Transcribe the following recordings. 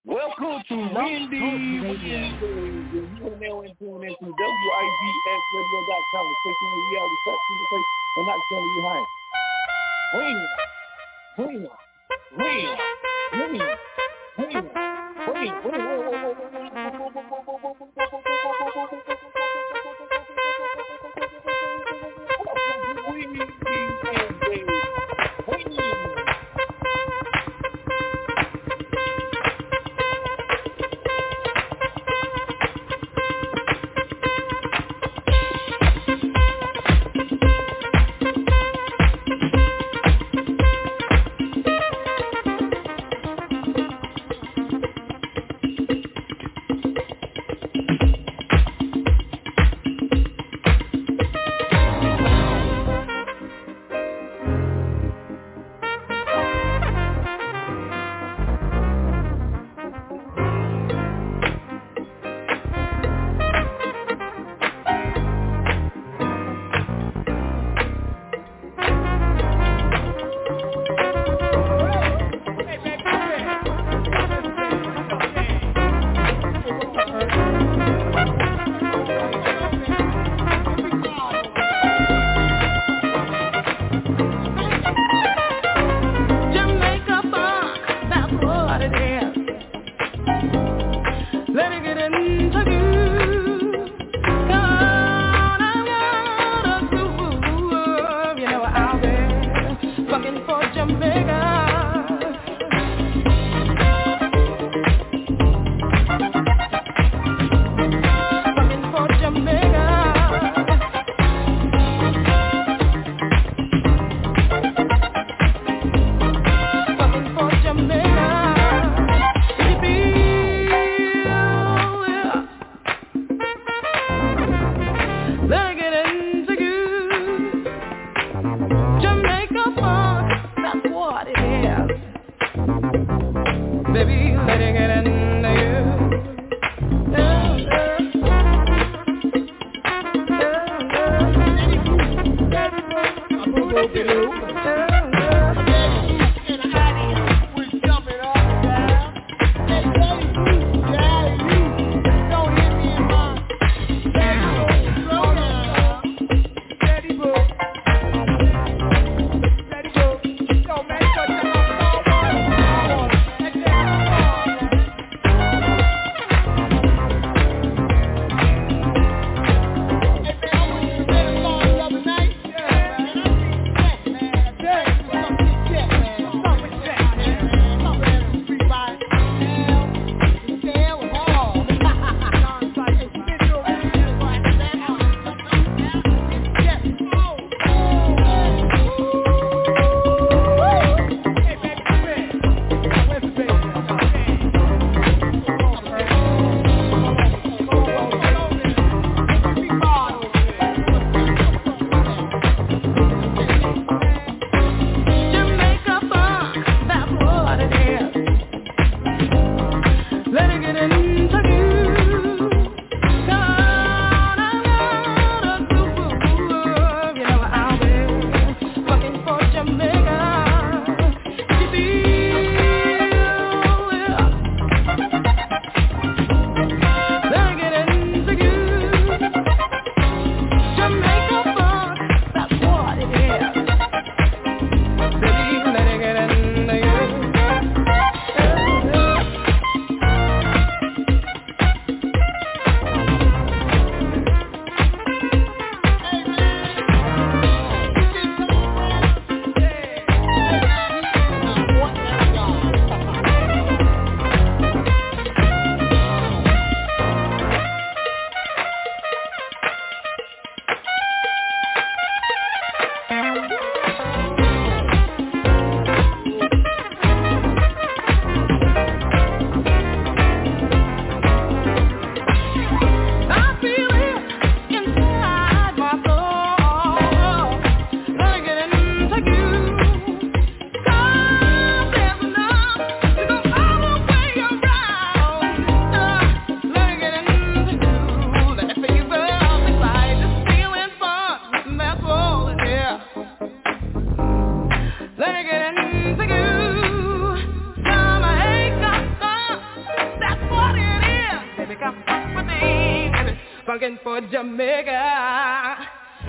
Welcome to Wendy Wednesdays. You are now in tune into WIBSradio.com, the station where we are the touch in the face and not telling you behind. funkin' for Jamaica.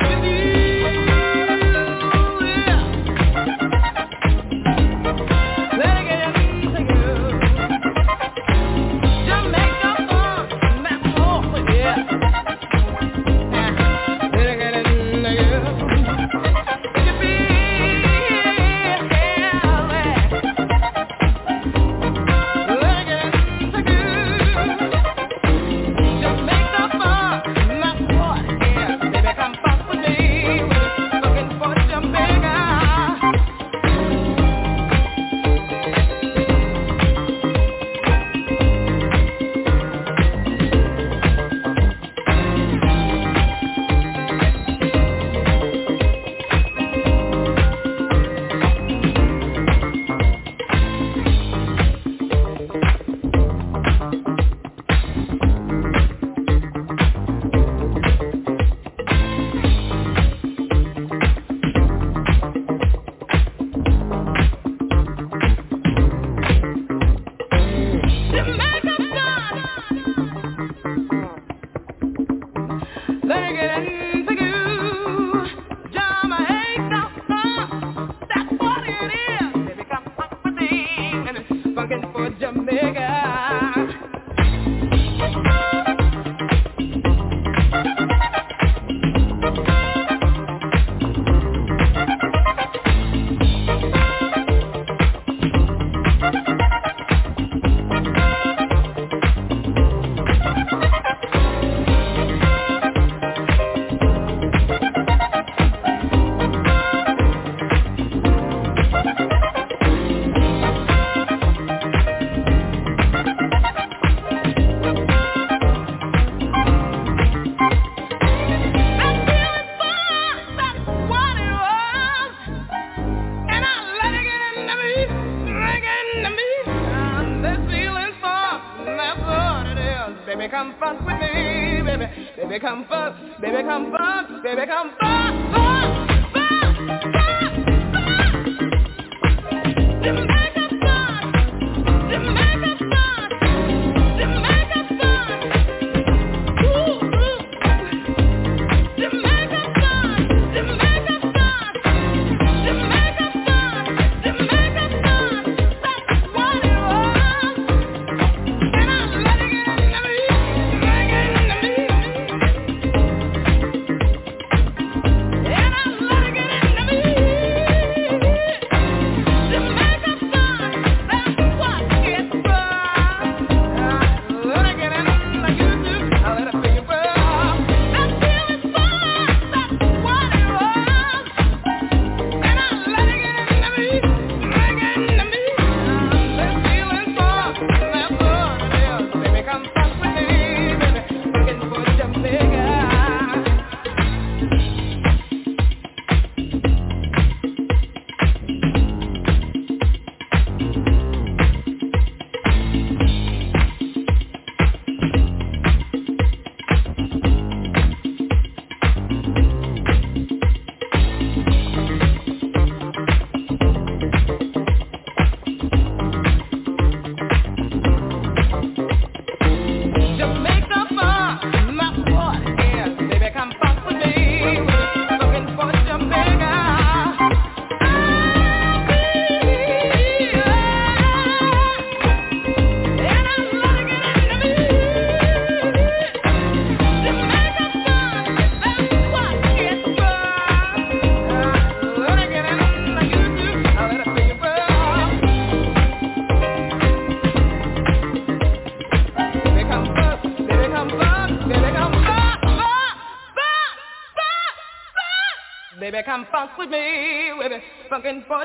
Baby, come funk with me, baby, funkin' for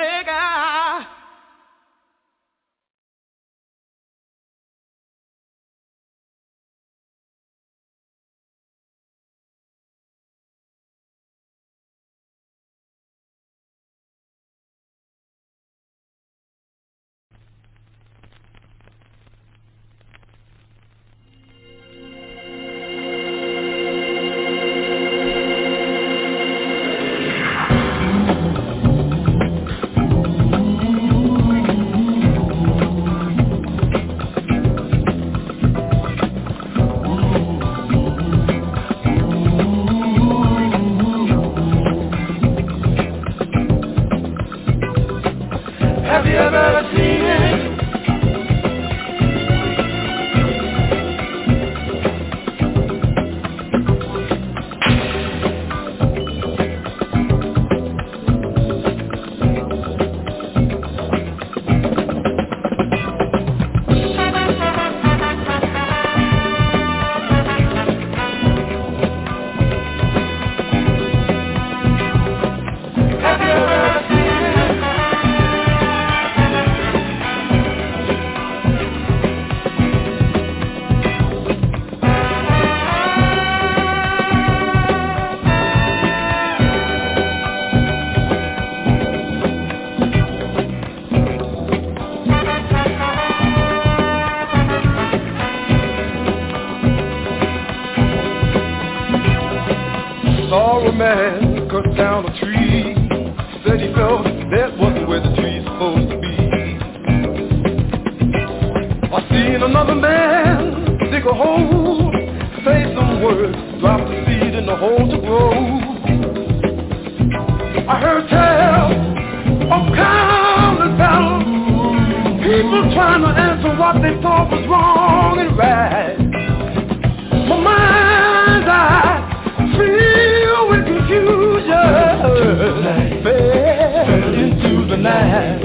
Jamaica. man cut down a tree. Said he felt that wasn't where the tree's supposed to be. I seen another man dig a hole, say some words, drop the seed in the hole to grow. I heard tell of countless battles, people trying to answer what they thought was wrong and right. My mind's eye filled with confusion, fell into the night.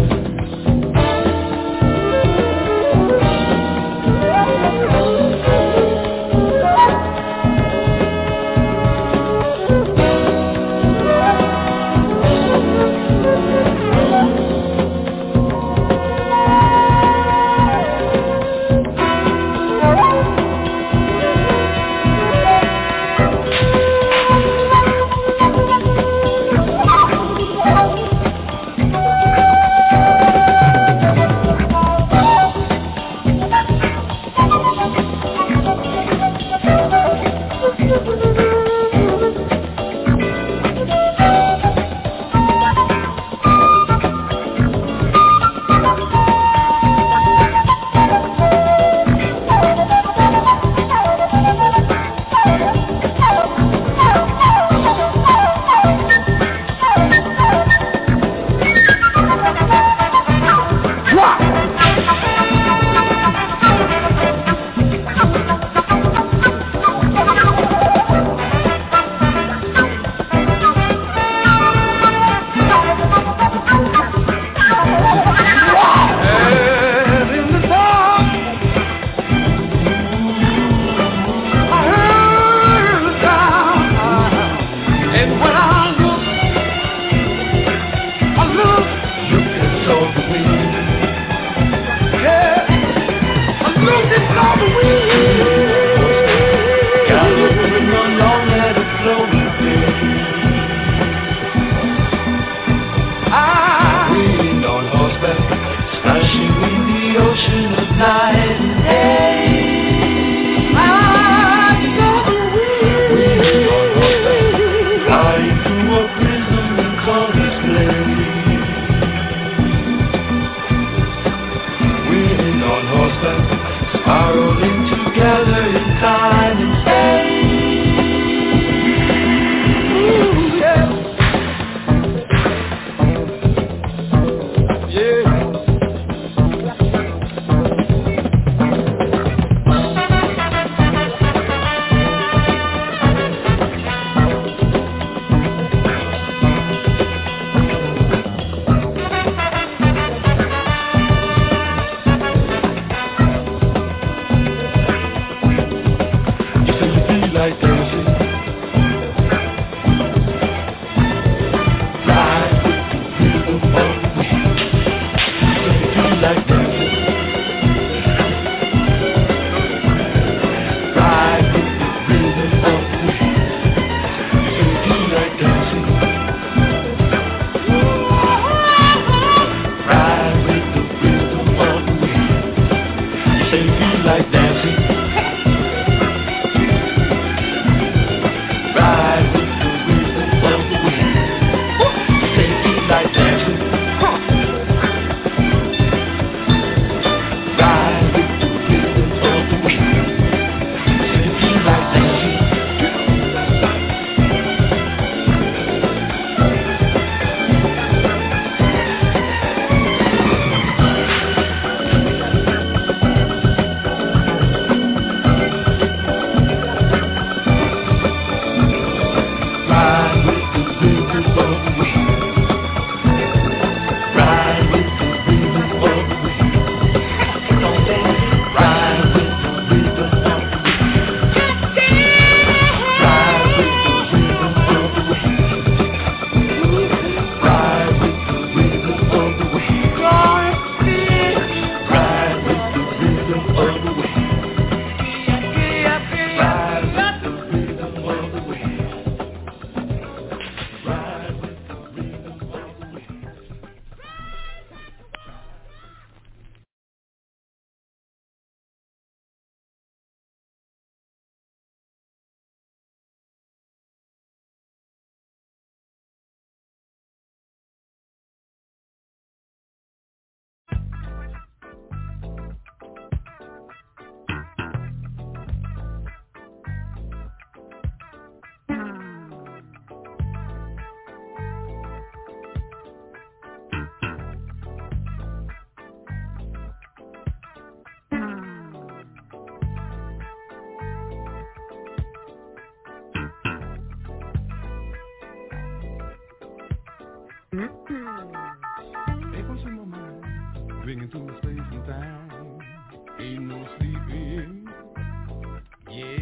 Echoes in my mind, ringing through space and time. Ain't no sleeping, yeah.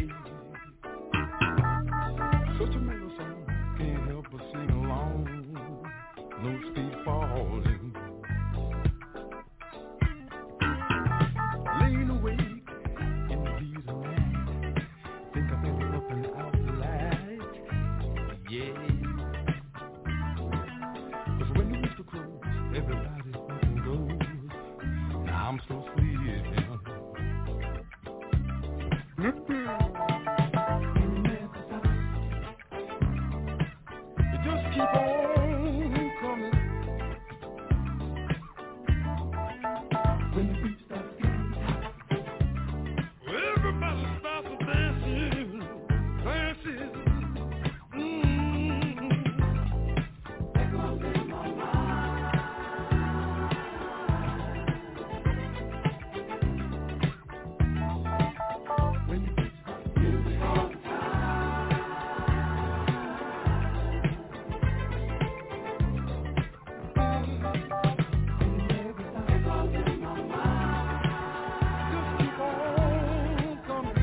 Such a mellow song, can't help but sing along. No sleep falling. Laying awake in the heat of night. Think I've been up and out the light, yeah. Cause when the rooster crows, everybody's up and goes. Now I'm still sleeping. You just keep on coming. When the beat starts getting hot, everybody starts dancing, dancing. Echoes in my mind. When the beat starts getting all the time. Echoes in my mind. Just keep on coming.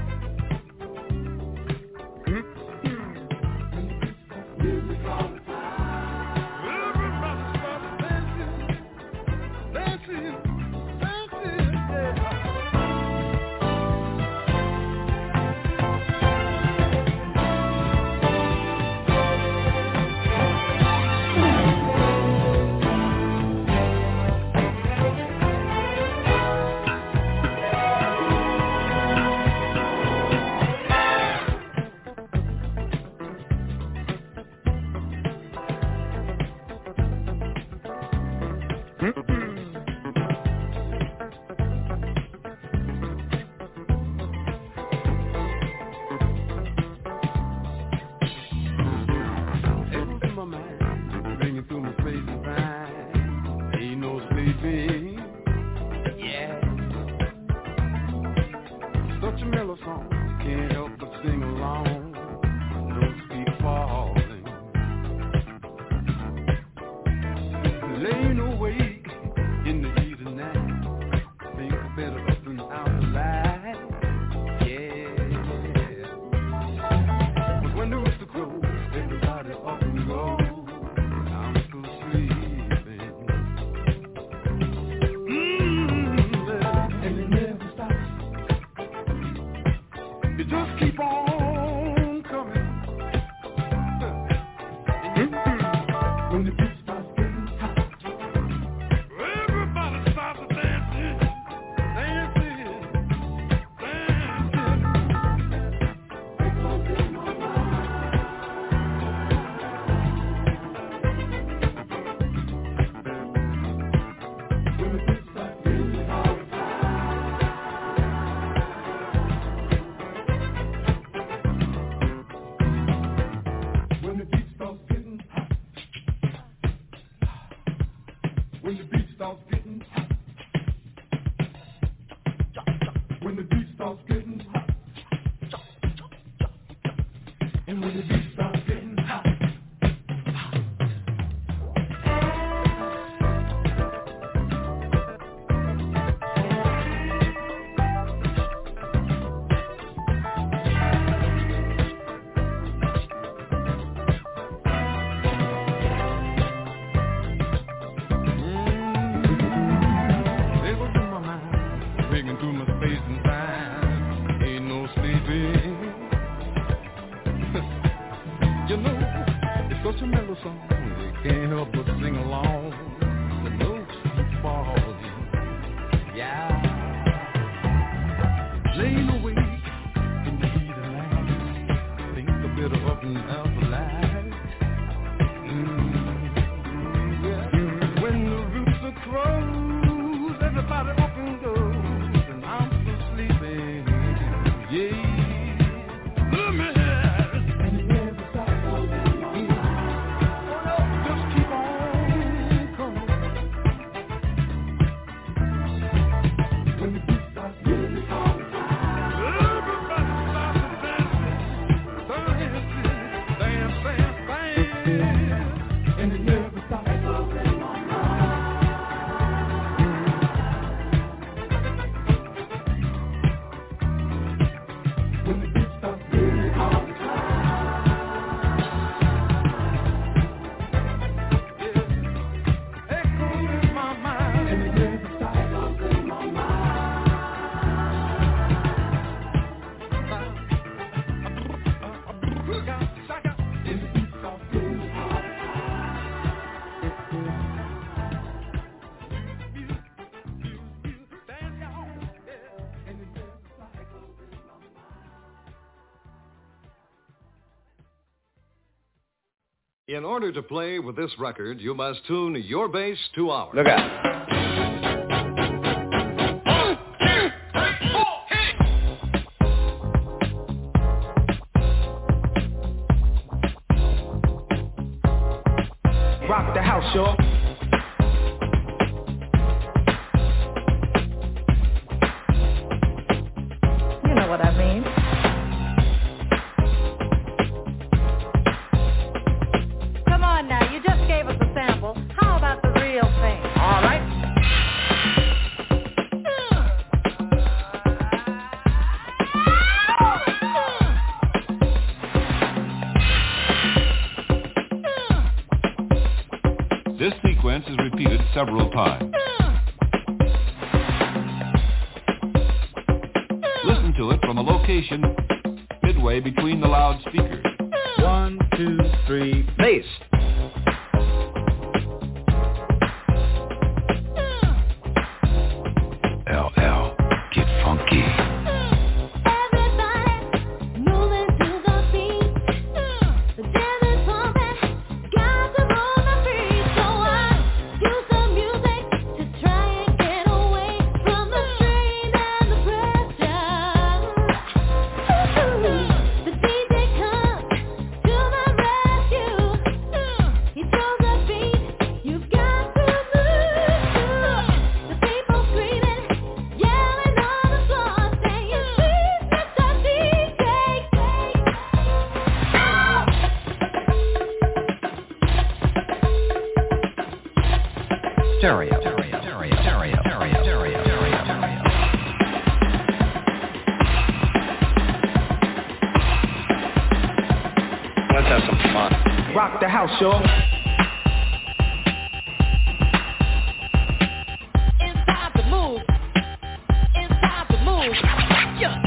Music all the time. Everybody starts dancing, dancing, dancing, yeah. Echoes in my mind, ringing through my space and time. Ain't no sleeping, yeah. Such a mellow song, can't help but sing along. No sleep falling. Laying awake in the heat of night. Think better up and out the light, yeah. But when the rooster crows, everybody up and goes. I'm still sleeping. And it never stops. You just keep on coming. When the beat starts getting hot, everybody starts dancing, dancing, dancing. Echoes in my mind. When the beat starts getting all the time. When the beat starts getting hot. When the beat starts getting hot. When the beat starts getting hot. And when the beat starts getting hot. Echoes in my mind, ringing through my space and time. Ain't no sleeping. You know, it's such a mellow song, you can't help but sing along. The notes keep falling, yeah. Laying awake in the heat of night. Think a bit of up and out the light. Yeah. When the rooster crows, everybody up and goes, and I'm still sleeping, yeah. Let me hear it. And it never stops. Just keep on coming. When the beat starts getting all the time. In order to play with this record, you must tune your bass to ours. Look out. Rock the house, y'all. You know what I mean. Come on now, you just gave us a sample. How about the real thing? All right. This sequence is repeated several times. Listen to it from a location midway between the loudspeakers. 1, 2, 3, bass. LL, get funky. Let's have some fun. Rock the house, y'all. It's time to move. It's time to move. Yeah.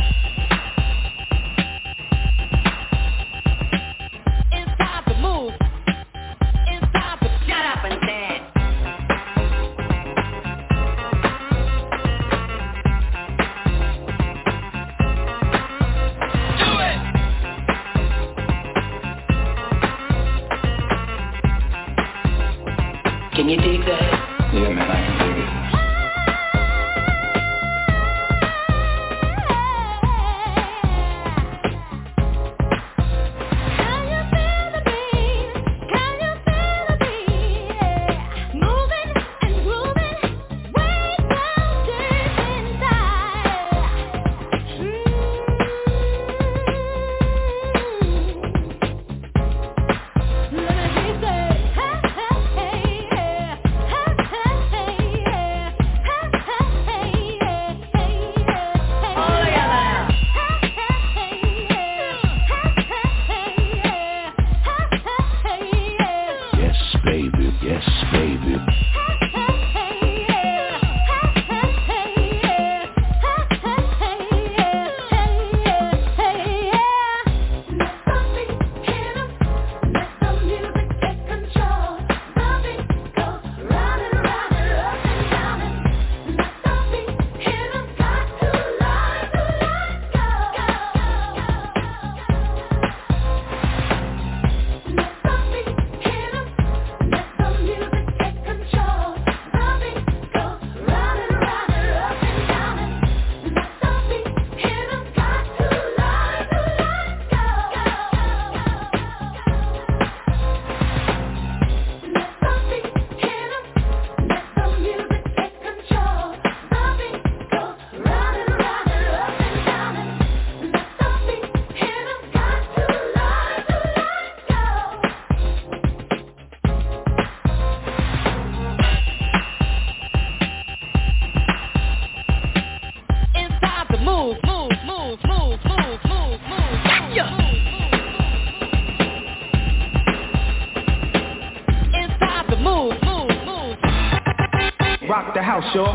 It's time to move. It's time to get up and dance. Do it. Can you dig that? Yeah, man, I can dig it. Rock the house, y'all.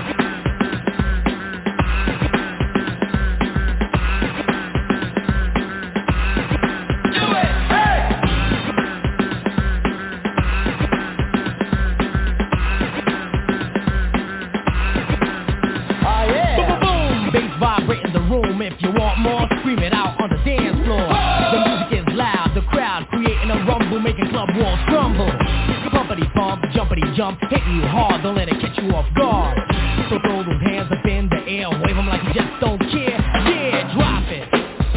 If you want more, scream it out on the dance floor. The music is loud, the crowd creating a rumble, making club club walls crumble. Bumpity bump, jumpity jump, hitting you hard, don't let it catch you off guard. So throw those hands up in the air, wave them like you just don't care. Yeah, drop it.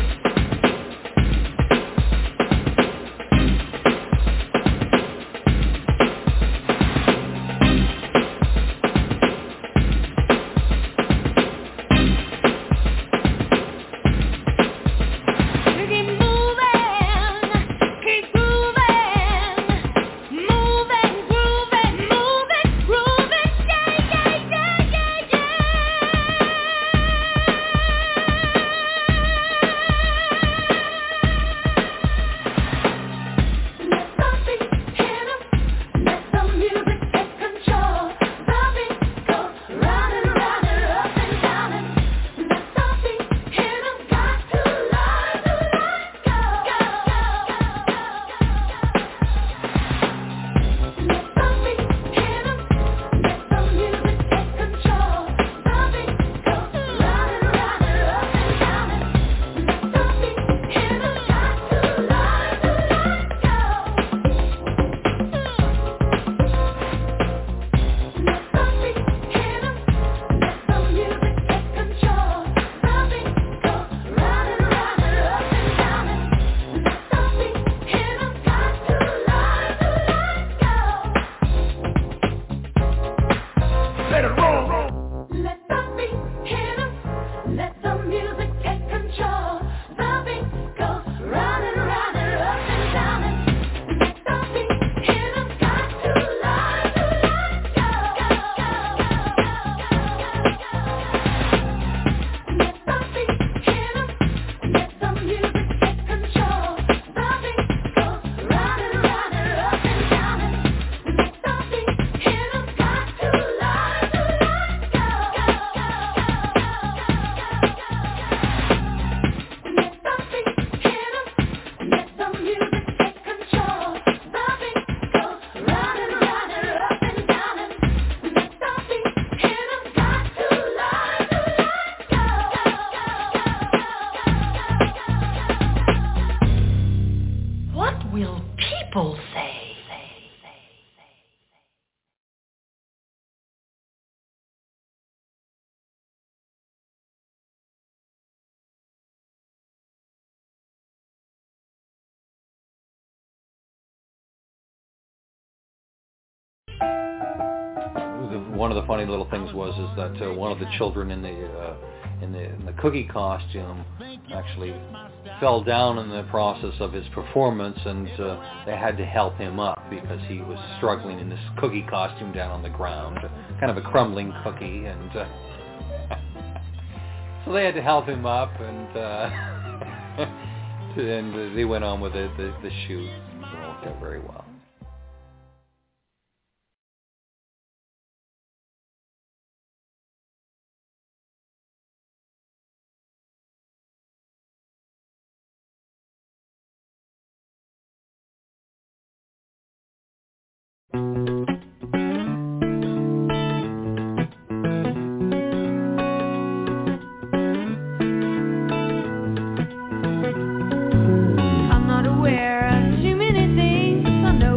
One of the funny little things was that one of the children in the cookie costume actually fell down in the process of his performance, and they had to help him up because he was struggling in this cookie costume down on the ground, kind of a crumbling cookie, and so they had to help him up, and and they went on with the shoot. It worked out very well. I'm not aware of too many things. I know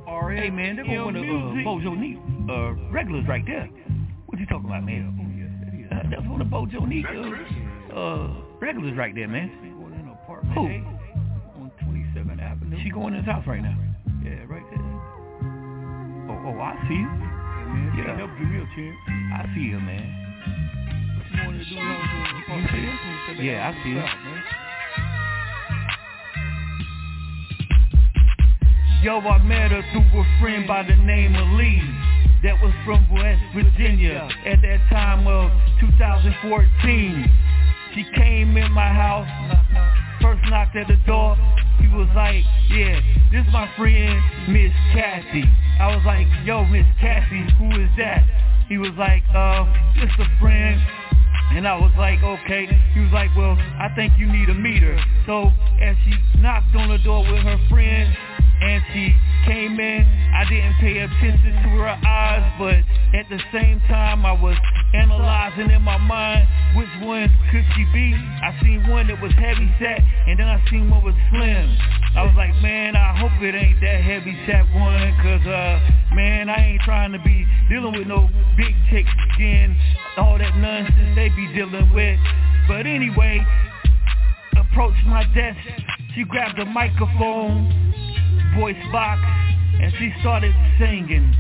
Hey man, they're going to Bojo Neat regulars right there. What you talking about, man? That's one of Bojo Neat regulars right there, man. Who? On 27th Avenue. She going in his house right now. Yeah, right there. Oh, I see you. Yeah, help give me a chance. I see you, man. What you want to do? You see him? Yeah, I see him. Yo, I met her through a friend by the name of Lee that was from West Virginia at that time of 2014. She came in my house, first knocked at the door. He was like, yeah, this is my friend, Miss Cassie. I was like, yo, Miss Cassie, who is that? He was like, just a friend. And I was like, okay. He was like, well, I think you need to meet her. So as she knocked on the door with her friend, and she came in, I didn't pay attention to her eyes, but at the same time I was analyzing in my mind which one could she be. I seen one that was heavy set, and then I seen one was slim. I was like, man, I hope it ain't that heavy set one, cause man, I ain't trying to be dealing with no big chicks again, all that nonsense they be dealing with. But anyway, approached my desk, she grabbed a microphone, voice box, and she started singing.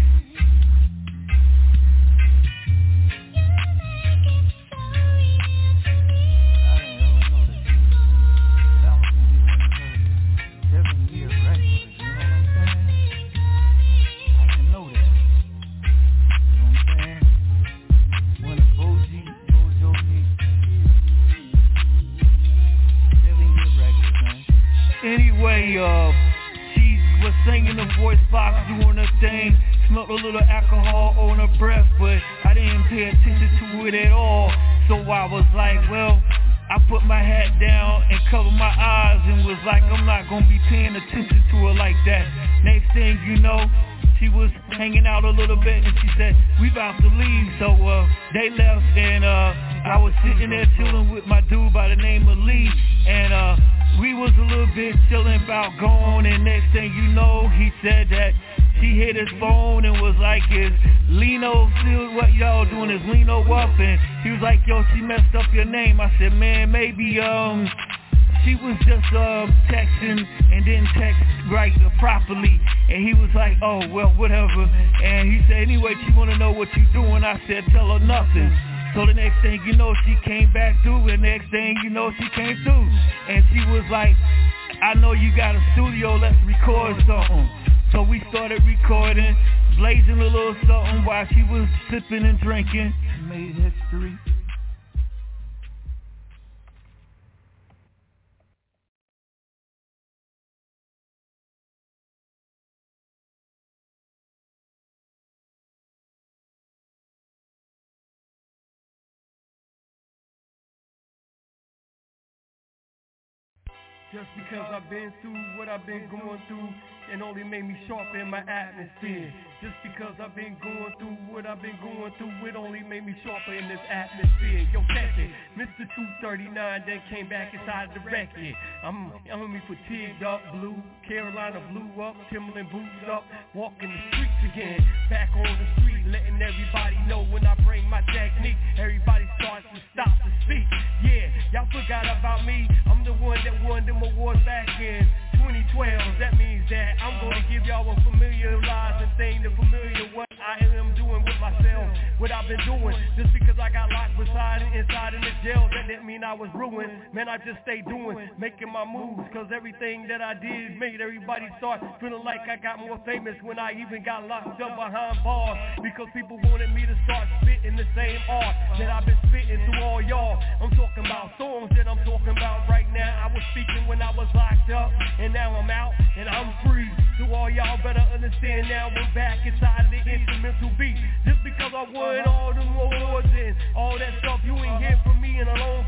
Anyway, she was singing the voice box, doing her thing, smelled a little alcohol on her breath, but I didn't pay attention to it at all. So I was like, well, I put my hat down and covered my eyes and was like, I'm not going to be paying attention to her like that. Next thing you know, she was hanging out a little bit and she said, we about to leave. So they left and I was sitting there chilling with my dude by the name of Lee, and we was a little bit chilling about going, and next thing you know, he said that she hit his phone and was like, is Lino still, what y'all doing, is Lino up? And he was like, yo, she messed up your name. I said, man, maybe she was just texting and didn't text right properly. And he was like, oh, well, whatever. And he said, anyway, she want to know what you doing. I said, tell her nothing. So the next thing you know, she came back through, and next thing you know, she came through. And she was like, I know you got a studio, let's record something. So we started recording, blazing a little something while she was sipping and drinking. Made history. Just because I've been through what I've been going through, and only made me sharper in my atmosphere. Just because I've been going through what I've been going through, it only made me sharper in this atmosphere. Yo, catch it, Mr. 239 then came back inside the record. I'm me fatigued up, blue, Carolina blew up, Timberland boots up, walking the streets again, back on the street, letting everybody know when I bring my technique, everybody starts to stop to speak. Yeah, y'all forgot about me, I'm the one that won them awards back in 2012. That means that I'm going to give y'all a familiarizing thing, the familiar what I am doing with myself, what I've been doing. Just because I got locked inside in the jail, that didn't mean I was ruined. Man, I just stayed doing, making my moves, cause everything that I did made everybody start feeling like I got more famous when I even got locked up behind bars, because people wanted me to start spitting the same art that I've been spitting to all y'all. I'm talking about songs that I'm talking about right now. I was speaking when I was locked up, and now I'm out and I'm free. So all y'all better understand now we're back inside the instrumental beat. Just because I won all them awards and all that stuff, you ain't hear from me in a long time. And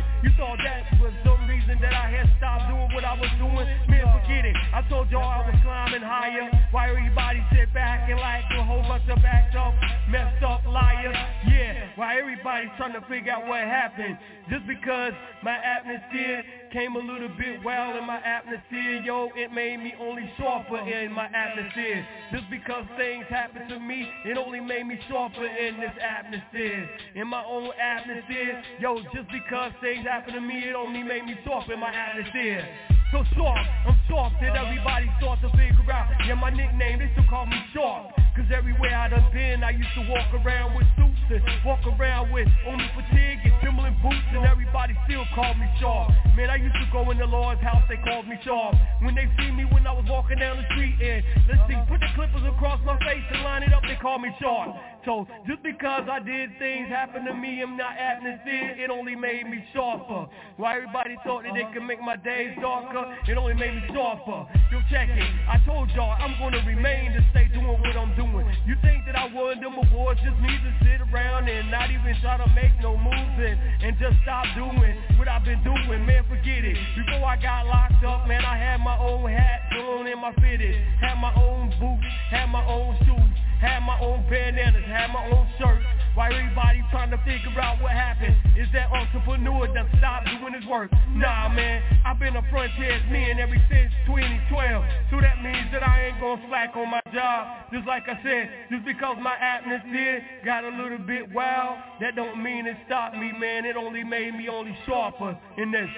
You thought that was some reason that I had stopped doing what I was doing? Man, forget it. I told y'all I was climbing higher. Why everybody sit back and like a whole bunch of backed up, messed up liars? Yeah, why everybody's trying to figure out what happened? Just because my atmosphere came a little bit wild in my atmosphere, yo, it made me only sharper in my atmosphere. Just because things happened to me, it only made me sharper in this atmosphere. In my own atmosphere, yo, just because things happened to me, it only made me sharper in my atmosphere. So sharp, I'm sharp that everybody starts to figure out. Yeah, my nickname, they still call me Sharp. Cause everywhere I done been, I used to walk around with suits and walk around with only fatigue and Timberland boots, and everybody still called me Sharp. Man, I used to go in the Lord's house, they called me Sharp. When they see me when I was walking down the street and, let's see, put the clippers across my face and line it up, they call me Sharp. So, just because I did things happen to me in my atmosphere, it only made me sharper. Why everybody thought that they could make my days darker, it only made me sharper. Yo, check it, I told y'all I'm gonna remain to stay doing what I'm doing. You think that I won them awards just need to sit around and not even try to make no moves and just stop doing what I've been doing? Man, forget it. Before I got locked up, man, I had my own hat on in my fitted, had my own boots, had my own shoes, had my own bandanas, had my own shirt. Why everybody trying to figure out what happened? Is that entrepreneur that stopped doing his work? Nah, man, I've been a frontiersman ever since 2012. So that means that I ain't gonna slack on my job. Just like I said, just because my atmosphere got a little bit wild, that don't mean it stopped me, man. It only made me only sharper in this.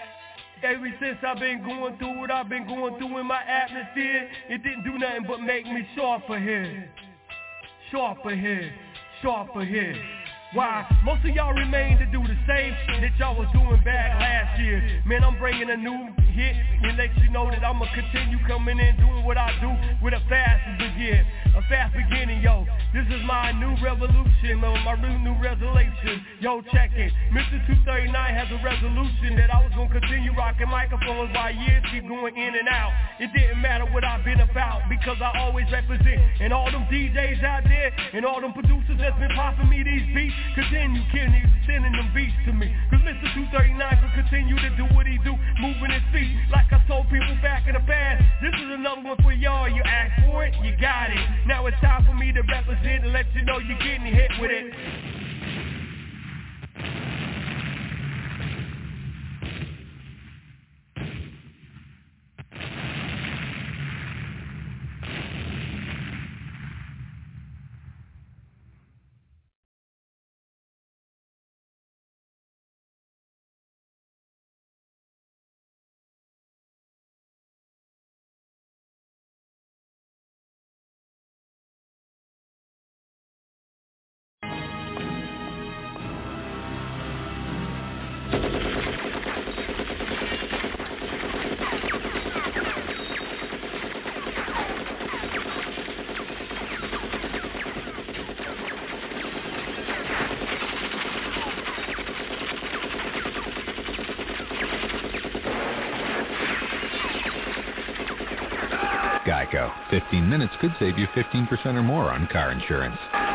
Ever since I've been going through what I've been going through in my atmosphere, it didn't do nothing but make me sharper here. Sharper here. Sharper here. Why? Most of y'all remain to do the same that y'all was doing back last year. Man, I'm bringing a new hit and let you know that I'ma continue coming in doing what I do with a fast begin. A fast beginning, yo. This is my new revolution, my new resolution. Yo, check it. Mr. 239 has a resolution that I was gonna continue rocking microphones while years keep going in and out. It didn't matter what I've been about because I always represent. And all them DJs out there and all them producers that's been popping me these beats, continue sending them beats to me. Cause Mr. 239 can continue to do what he do, moving his feet. Like I told people back in the past, this is another one for y'all. You asked for it, you got it. Now it's time for me to represent and let you know you're getting hit with it. Geico. 15 minutes could save you 15% or more on car insurance.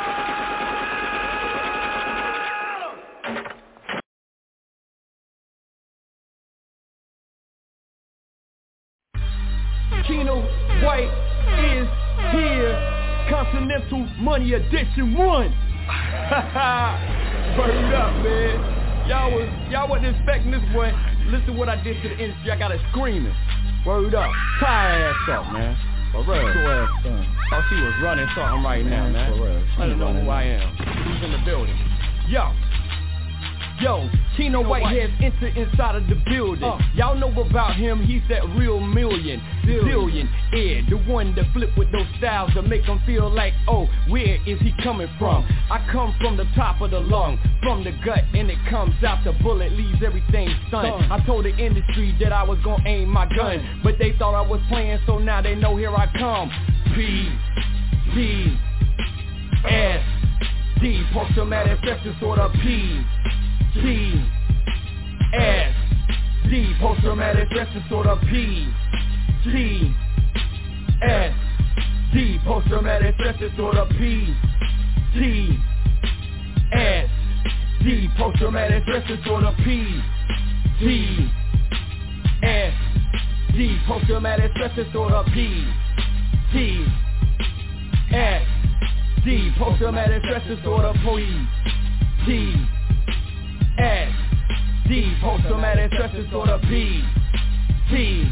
Keno White is here. Continental Money Edition 1. Burn up, man. Y'all wasn't expecting this one. Listen to what I did to the industry. I got it screaming. Word up. Tie her ass up, man. For real. Oh, she was running something right now, man. For real. I don't know who I am. Who's in the building? Yo, Keno Whitehead's entered inside of the building. Y'all know about him, he's that real billionaire, the one that flip with those styles that make them feel like, oh, where is he coming from? I come from the top of the lung, from the gut, and it comes out, the bullet leaves everything stunned. I told the industry that I was gonna aim my gun, but they thought I was playing, so now they know here I come. P-D-S-D, post-traumatic stress disorder, P-T-S-D, post-traumatic stress disorder, P-T-S-D, post-traumatic stress disorder, P-T-S-D, D, post-traumatic stress disorder. P, T, S, D, post-traumatic stress disorder. P, T, S, D, post-traumatic stress disorder. P, T, S, D, post-traumatic stress disorder. P, T,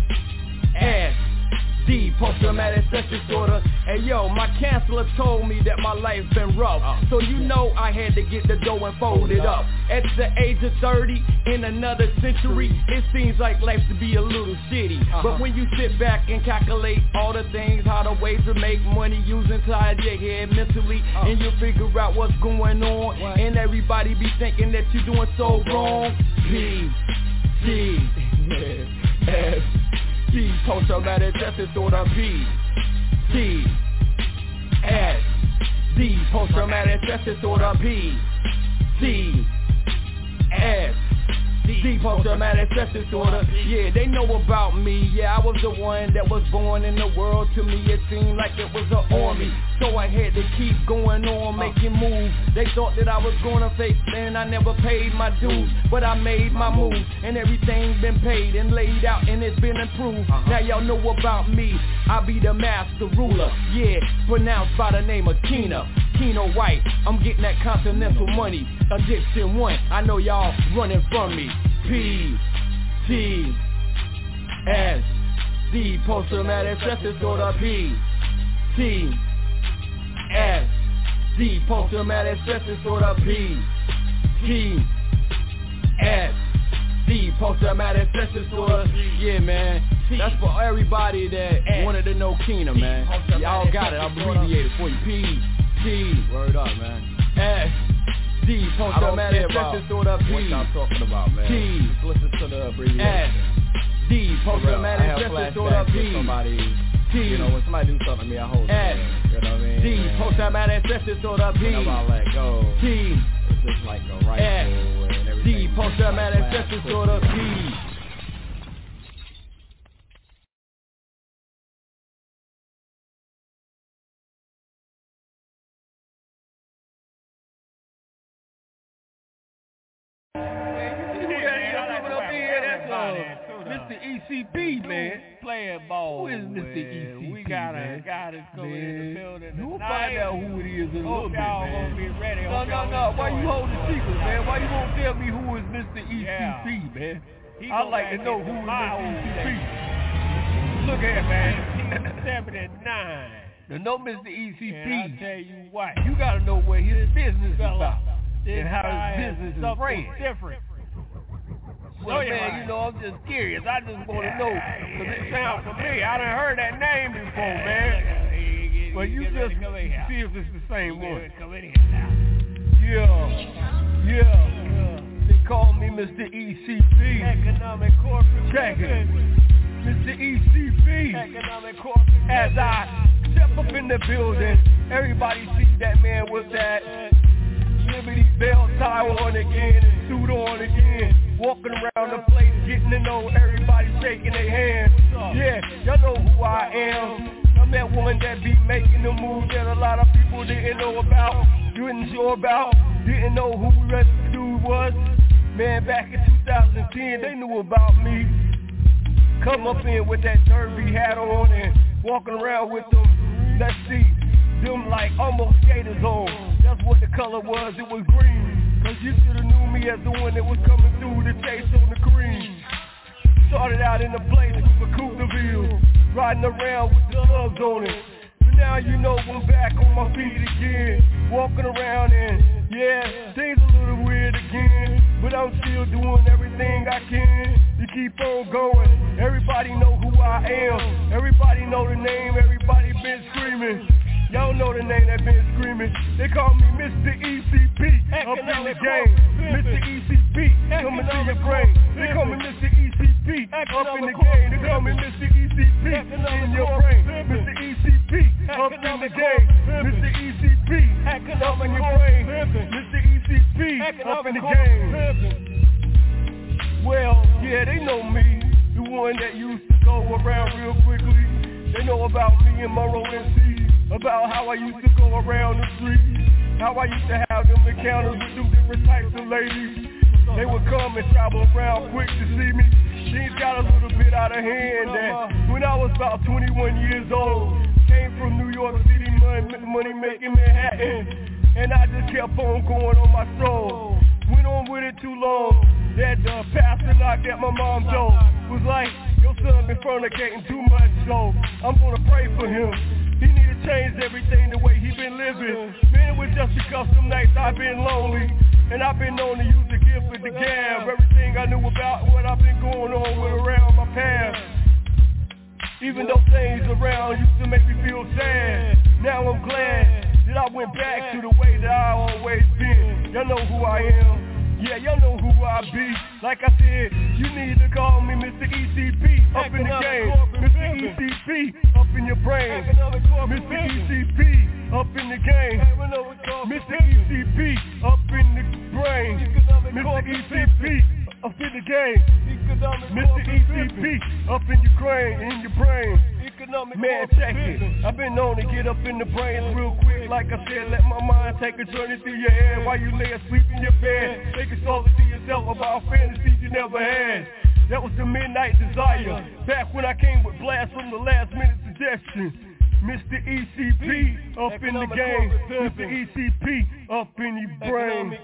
S, D, post-traumatic stress disorder. Hey yo, my counselor told me that my life's been rough, so you know I had to get the dough and fold it up. At the age of 30, in another century, it seems like life to be a little shitty. But when you sit back and calculate all the things, how the ways to make money, use inside your head mentally, and you figure out what's going on, and everybody be thinking that you're doing so wrong. P, T, S, D, post-traumatic stress disorder. P, T, S, D, post-traumatic stress disorder. P, T, S, D, post-traumatic stress disorder. Yeah, they know about me. Yeah, I was the one that was born in the world. To me it seemed like it was an army, so I had to keep going on, making moves. They thought that I was gonna fake, and I never paid my dues, but I made my moves, and everything been paid and laid out, and it's been improved. Now y'all know about me. I be the master ruler. Yeah, pronounced by the name of Keno White. I'm getting that continental money. Addiction 1, I know y'all running from me. P, T, S, D, post-traumatic stress disorder. P, T, S, D, post-traumatic stress disorder. P, T, S, D, post-traumatic stress disorder. Yeah, man, that's for everybody that wanted to know Kena, man. Y'all got it, I'll abbreviate it for you. P, T, word up, man. S, D, post-traumatic stress disorder. P, what y'all talking about, man? T, just listen to the abbreviation. S, D, post-traumatic stress disorder. P, somebody, T, you know, when somebody do something to me, I hold it. S, you know what I mean? D, post-traumatic stress disorder. P, I let go. T, it's just like a rifle and everything. D, post-traumatic stress disorder. P. Mr. ECP, man. Play ball. Who is Mr. ECP? We got a guy that's coming in the building. You'll find out who it is in a little bit, man. Be ready. No. Why you hold the secret, man? Why you won't tell me who is Mr. ECP, man? I'd like to know who is Mr. ECP. Look at man. 79. To know Mr. ECP, I tell you what, you gotta know what his business is about and how his business is ran. Different. Well, man, you know, I'm just curious. I just want to know, because it sounds familiar. I done heard that name before, man. But you just see if it's the same one. Yeah. They call me Mr. ECP. Economic Corporate. Check it. Mr. ECP. Economic Corporate. As I step up in the building, everybody see that man with that Liberty Bell tie on again and suit on again. Walking around the place, getting to know everybody, shaking their hands. Yeah, y'all know who I am. I'm that one that be making the moves that a lot of people didn't know about, didn't know about, didn't know who the dude was. Man, back in 2010, they knew about me. Come up in with that derby hat on and walking around with them, let's see, them like almost skaters on. That's what the color was, it was green. Cause you should've knew me as the one that was coming through the chase on the green. Started out in the place with a Coopterville, riding around with the gloves on it. But now you know I'm back on my feet again, walking around and yeah, things a little weird again. But I'm still doing everything I can to keep on going. Everybody know who I am, everybody know the name, everybody been screaming. Y'all know the name that been screaming. They call me Mr. ECP, up in the game. Mr. ECP, coming to your brain. They call me Mr. ECP, up in the game. They call me Mr. ECP, in your brain. Mr. ECP, up in the game. Mr. ECP, up in your brain. Mr. ECP, up in the game. Well, yeah, they know me, the one that used to go around real quickly. They know about me and Monroe MC. About how I used to go around the streets, how I used to have them them encounters with two different types of ladies. They would come and travel around quick to see me. Things got a little bit out of hand. And when I was about 21 years old, came from New York City, money making Manhattan. And I just kept on going on my soul. Went on with it too long. That pastor knocked at my mom's door. Was like, your son been fornicating too much, so I'm gonna pray for him. He need to change everything the way he been living. Man, it was just because some nights I've been lonely. And I've been known to use the gift of the gab. Everything I knew about what I've been going on with around my past. Even though things around used to make me feel sad. Now I'm glad that I went back to the way that I always been. Y'all know who I am. Yeah, y'all know who I be. Like I said, you need to call me Mr. ECP up in the game. Mr. ECP up in your brain. Mr. ECP up in the game. Mr. ECP up in the brain. Mr. ECP up in the game. Mr. ECP up in your brain. Man, check it. I've been known to get up in the brains real quick. Like I said, let my mind take a journey through your head while you lay asleep in your bed. Take a song to yourself about fantasies you never had. That was the midnight desire. Back when I came with blast from the last minute suggestion. Mr. ECP up in the game. Mr. ECP up in your brain.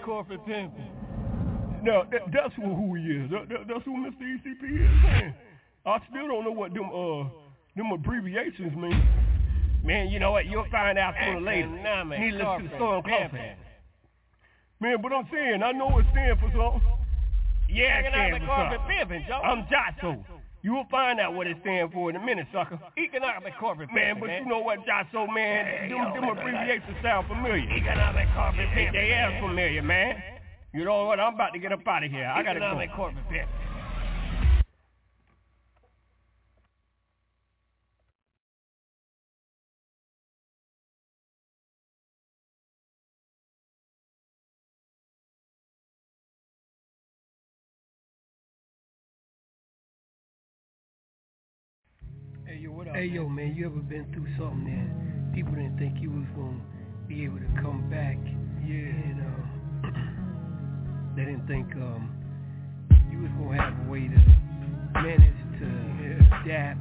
No, that's who he is. That's who Mr. ECP is, man. I still don't know what them abbreviations mean. Man, you know what? You'll find out sooner or later. Needless to the storm closer. Man, but I'm saying, I know it stands for something. Yeah, it stands for something. I'm Jotso. You will find out what it stands for in a minute, sucker. Economic corporate man, but you know what, Jotso, man? Them abbreviations sound familiar. Economic corporate they are familiar, man. You know what? I'm about to get up out of here. I gotta go. Economic corporate pimping. Hey, yo, man, you ever been through something that people didn't think you was going to be able to come back? Yeah. And they didn't think you was going to have a way to manage to adapt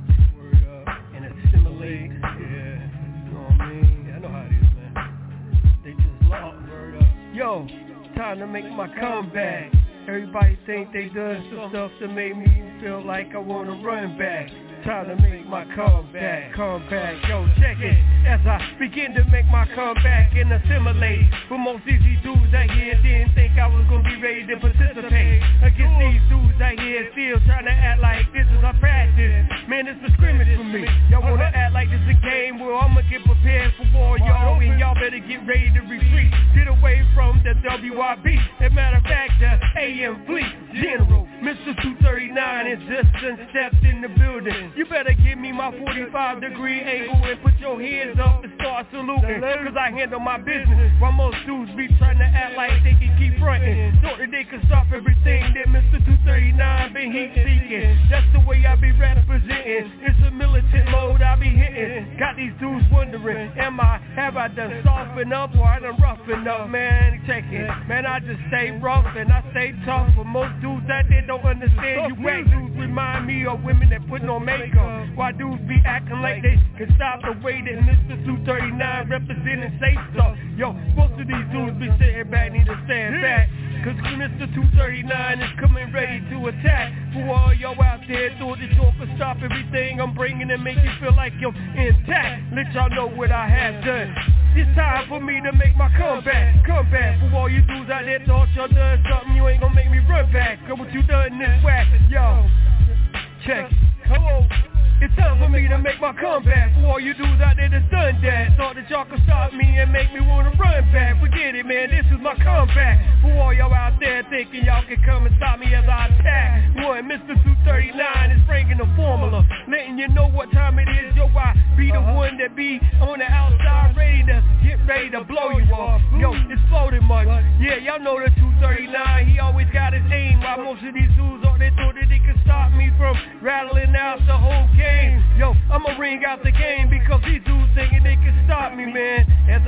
and assimilate. Yeah. You know what I mean? I know how it is, man. They just lost. Word up. Yo, time to make my comeback. Everybody think they done some stuff that made me feel like I want to run back. Time to make my comeback, yo, check it. As I begin to make my comeback and assimilate. For most easy dudes out here didn't think I was gonna be ready to participate against these dudes out here still trying to act like this is our practice. Man, it's a scrimmage for me. Y'all wanna act like this a game? Well, I'ma get prepared for war, y'all, and y'all better get ready to retreat. Get away from the WIB. As a matter of fact, the AM Fleet General Mr. 239 is just stepped in the building. You better give me my 45-degree angle and put your hands up and start saluting. Cause I handle my business while most dudes be trying to act like they can keep fronting. So that they can stop everything that Mr. 239 been heat seeking. That's the way I be representing. It's a militant mode I be hitting. Got these dudes wondering, have I done soften up or I done roughen up? Man, check it. Man, I just stay rough and I stay tough. For most dudes out there don't understand. You whack dudes remind me of women that put on makeup. Why dudes be acting like they can stop the way that Mr. 239 representing safe stuff? Yo, most of these dudes be sitting back, need to stand back. Cause Mr. 239 is coming ready to attack. For all y'all out there, thought that y'all could stop everything I'm bringing and make you feel like you're intact. Let y'all know what I have done. It's time for me to make my comeback. For all you dudes out there thought y'all done something, you ain't gonna make me run back. Cause what you done this whack, yo, check it. Come on. It's time for me to make my comeback. For all you dudes out there that's done that, thought that y'all could stop me and make me wanna run back. Forget it, man, this is my comeback. For all y'all out there thinking y'all can come and stop me as I attack. One, Mr. 239 is bringing the formula, letting you know what time it is. Yo, I be the one that be on the outside ready to blow you off. Yo, it's floating much. Yeah, y'all know the 239, he always got his aim. While most of these dudes thought they could stop me from rattling out the whole game. Yo, I'ma ring out the game because these dudes thinking they can stop me, man. As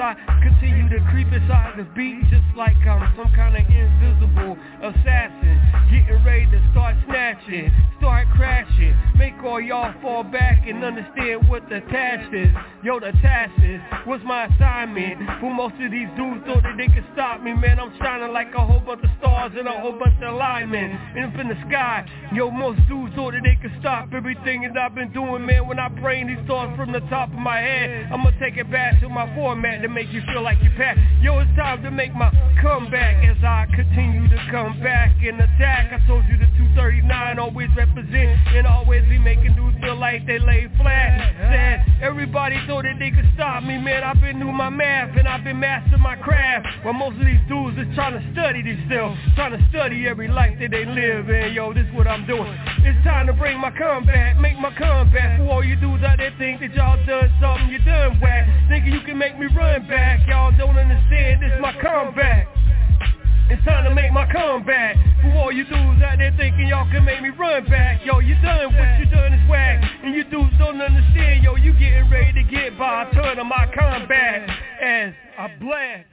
I continue to creep inside the beat, just like I'm some kind of invisible assassin, getting ready to start snatching, start crashing, make all y'all fall back and understand what the task is. Yo, the task is, what's my assignment? For most of these dudes thought that they could stop me, man. I'm shining like a whole bunch of stars and a whole bunch of linemen, and up in the sky. Yo, most dudes thought that they could stop everything that I've been doing, man. When I bring these thoughts from the top of my head, I'ma take it back to my format to make you feel like you're packed. Yo, it's time to make my comeback as I continue to come back and attack. I told you the 239 always represent and always be making dudes feel like they lay flat. Said everybody thought that they could stop me, man. I've been through my math and I've been mastering my craft. While most of these dudes is trying to study themselves, trying to study every life that they live. And yo, this is what I'm doing. It's time to bring my comeback, make my comeback. For all you dudes out there think that y'all done something, you done whack, thinking you can make me run back. Y'all don't understand, this is my comeback. It's time to make my comeback. For all you dudes out there thinking y'all can make me run back, yo, you done what you done is whack. And you dudes don't understand, yo, you getting ready to get by a turn of my comeback as I blast.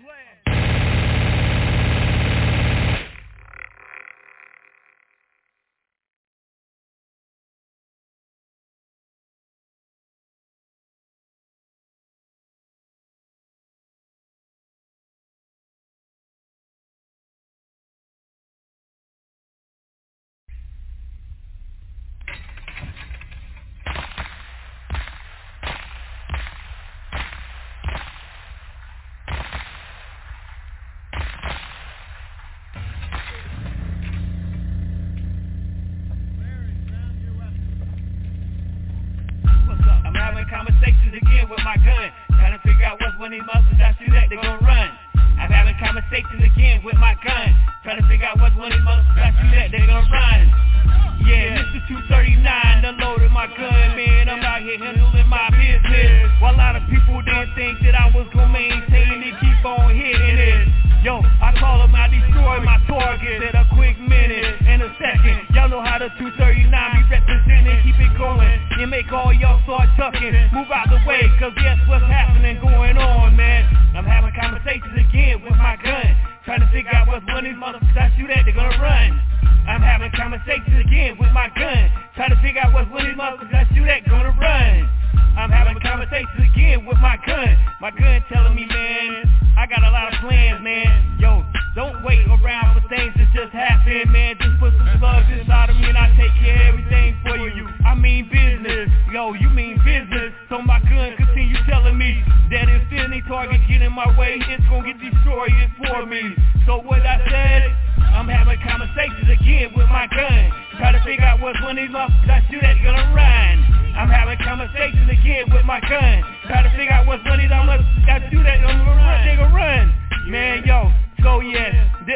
Conversations again with my gun, trying to figure out what's one of these muscles I shoot at, they gon' run. I'm having conversations again with my gun, trying to figure out what's one of these muscles I shoot at, they gon' run. Yeah, Mr. 239, done loaded my gun, man, I'm out here handling my business. While a lot of people didn't think that I was gon' maintain and keep on hitting it. Yo, I call them, I destroy my targets in a quick minute, in a second. Y'all know how the 239 be representing, keep it going, and make all y'all start tucking. Move out the way, cause guess what's happening going on, man. I'm having conversations again with my gun, trying to figure out what's one of these motherfuckers I shoot at, they're gonna run. I'm having conversations again with my gun, trying to figure out what's one of these motherfuckers I shoot at, gonna run. I'm having conversations again with my gun telling me, man, I got a lot of plans, man. Yo, don't wait around for things to just happen, man. Just put some slugs inside of me and I take care of everything for you. I mean business, yo, you mean business. So my gun continue telling me that if any target get in my way, it's gonna get destroyed for me. So what I said, I'm having conversations again with my gun, try to figure out what's one of these motherfuckers I shoot at gonna run. I'm having conversations again with my gun, try to figure out what's one of these motherfuckers I shoot at gonna run. They gonna run, man, yo. So yeah, the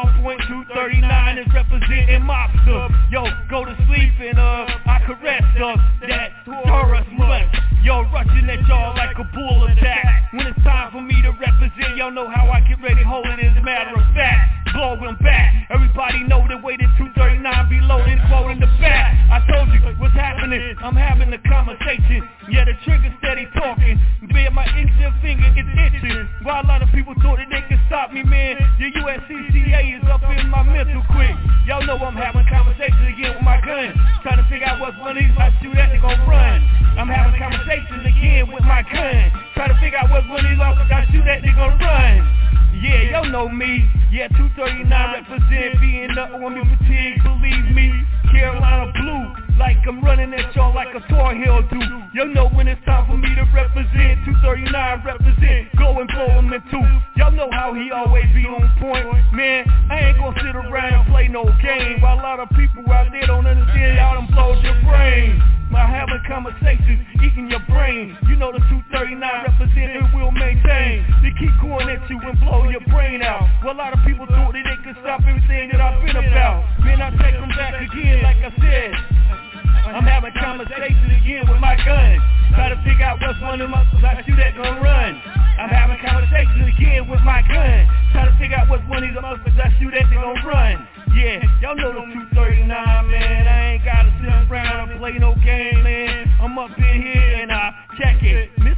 M1.239 is representing mobster. Yo, go to sleep and I caress that Taurus much. Yo, rushing at y'all like a bull attack. When it's time for me to represent, y'all know how I get ready, hold it as a matter of fact. Blow him back, everybody know the way that 239 be loaded, quote in the back. I told you what's happening, I'm having a conversation. Yeah, the trigger steady talking, man, my index finger is itching. While a lot of people thought that they could stop me, man, the USCCA is up in my mental quick. Y'all know I'm having conversations again with my gun, trying to figure out what's one of these I shoot at, they gon' run. I'm having conversations again with my gun, trying to figure out what's one of these I shoot at, they gon' run. Yeah, y'all know me. Yeah, 239 represent being the woman fatigue, believe me. Carolina blue, like I'm running at y'all like a Tar Heel do. Y'all know when it's time for me to represent. 239 represent, go and blow him in two. Y'all know how he always be on point. Man, I ain't gonna sit around and play no game. While a lot of people out there don't understand, y'all done blowed your brain. I having conversations, eating your brain. You know the 239 represent and will maintain. They keep going at you and blow your brain out. Well, a lot of people thought that they could stop everything that I've been about. Man, I take them back again, like I said. I'm having conversations again with my gun, try to figure out what's one of my I shoot at gonna run. I'm having conversations again with my gun, try to figure out what's one of these motherfuckers I shoot at, they gon' run. Yeah, y'all know the 239, man. I ain't gotta sit around and play no game, man. I'm up in here and I check it. Mr.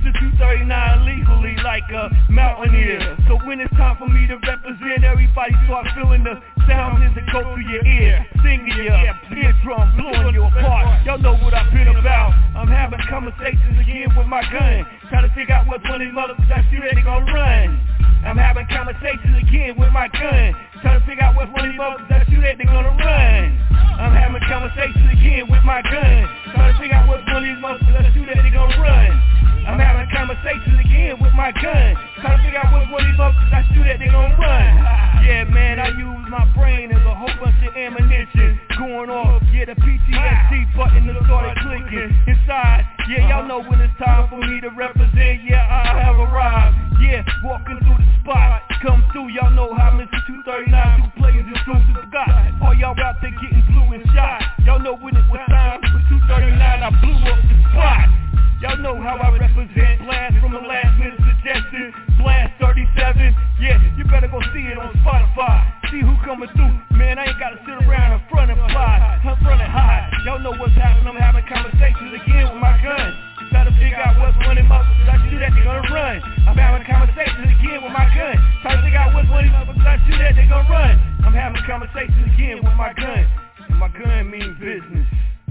Mr. 239 legally like a mountaineer. So when it's time for me to represent, everybody start feeling the sound as it go through your ear. Singing your eardrum, blowing you apart. Y'all know what I've been about. I'm having conversations again with my gun, trying to figure out what's one of these motherfuckers I shoot at, they gon' run. I'm having conversations again with my gun, trying to figure out what's one of these motherfuckers I shoot at, they gonna run. I'm having conversations again with my gun, trying to figure out what's one of these motherfuckers I shoot at, they gonna run. I'm having conversations again with my gun, trying to figure out what's one of these motherfuckers I shoot at, they gonna run. Yeah, man, I use my brain as a whole bunch of ammunition going off. Yeah, the PTSD button that started clicking inside. Yeah, y'all know when it's time for me to represent. Yeah, I have arrived. Yeah, walking through the spot, come through. Y'all know how Mr. 239 do plays exclusive got. All y'all out there getting blue and shot. Y'all know when it was time for 239, I blew up the spot. Y'all know how I represent. Blast from the last minute suggestion. Blast 37. Yeah, you better go see it on Spotify. See who coming through. Man, I ain't gotta sit around in front and fly. I'm front and high. Y'all know what's happening. I'm having conversations again with my gun. Trying to figure out what's one of these motherfuckers I shoot at, they gonna run. I'm having conversations again with my gun. Trying to figure out what's one of these motherfuckers I shoot at, they gonna run. I'm having conversations again with my gun. And my gun means business.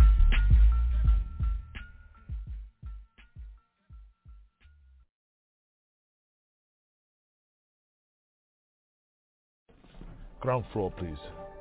Ground floor, please.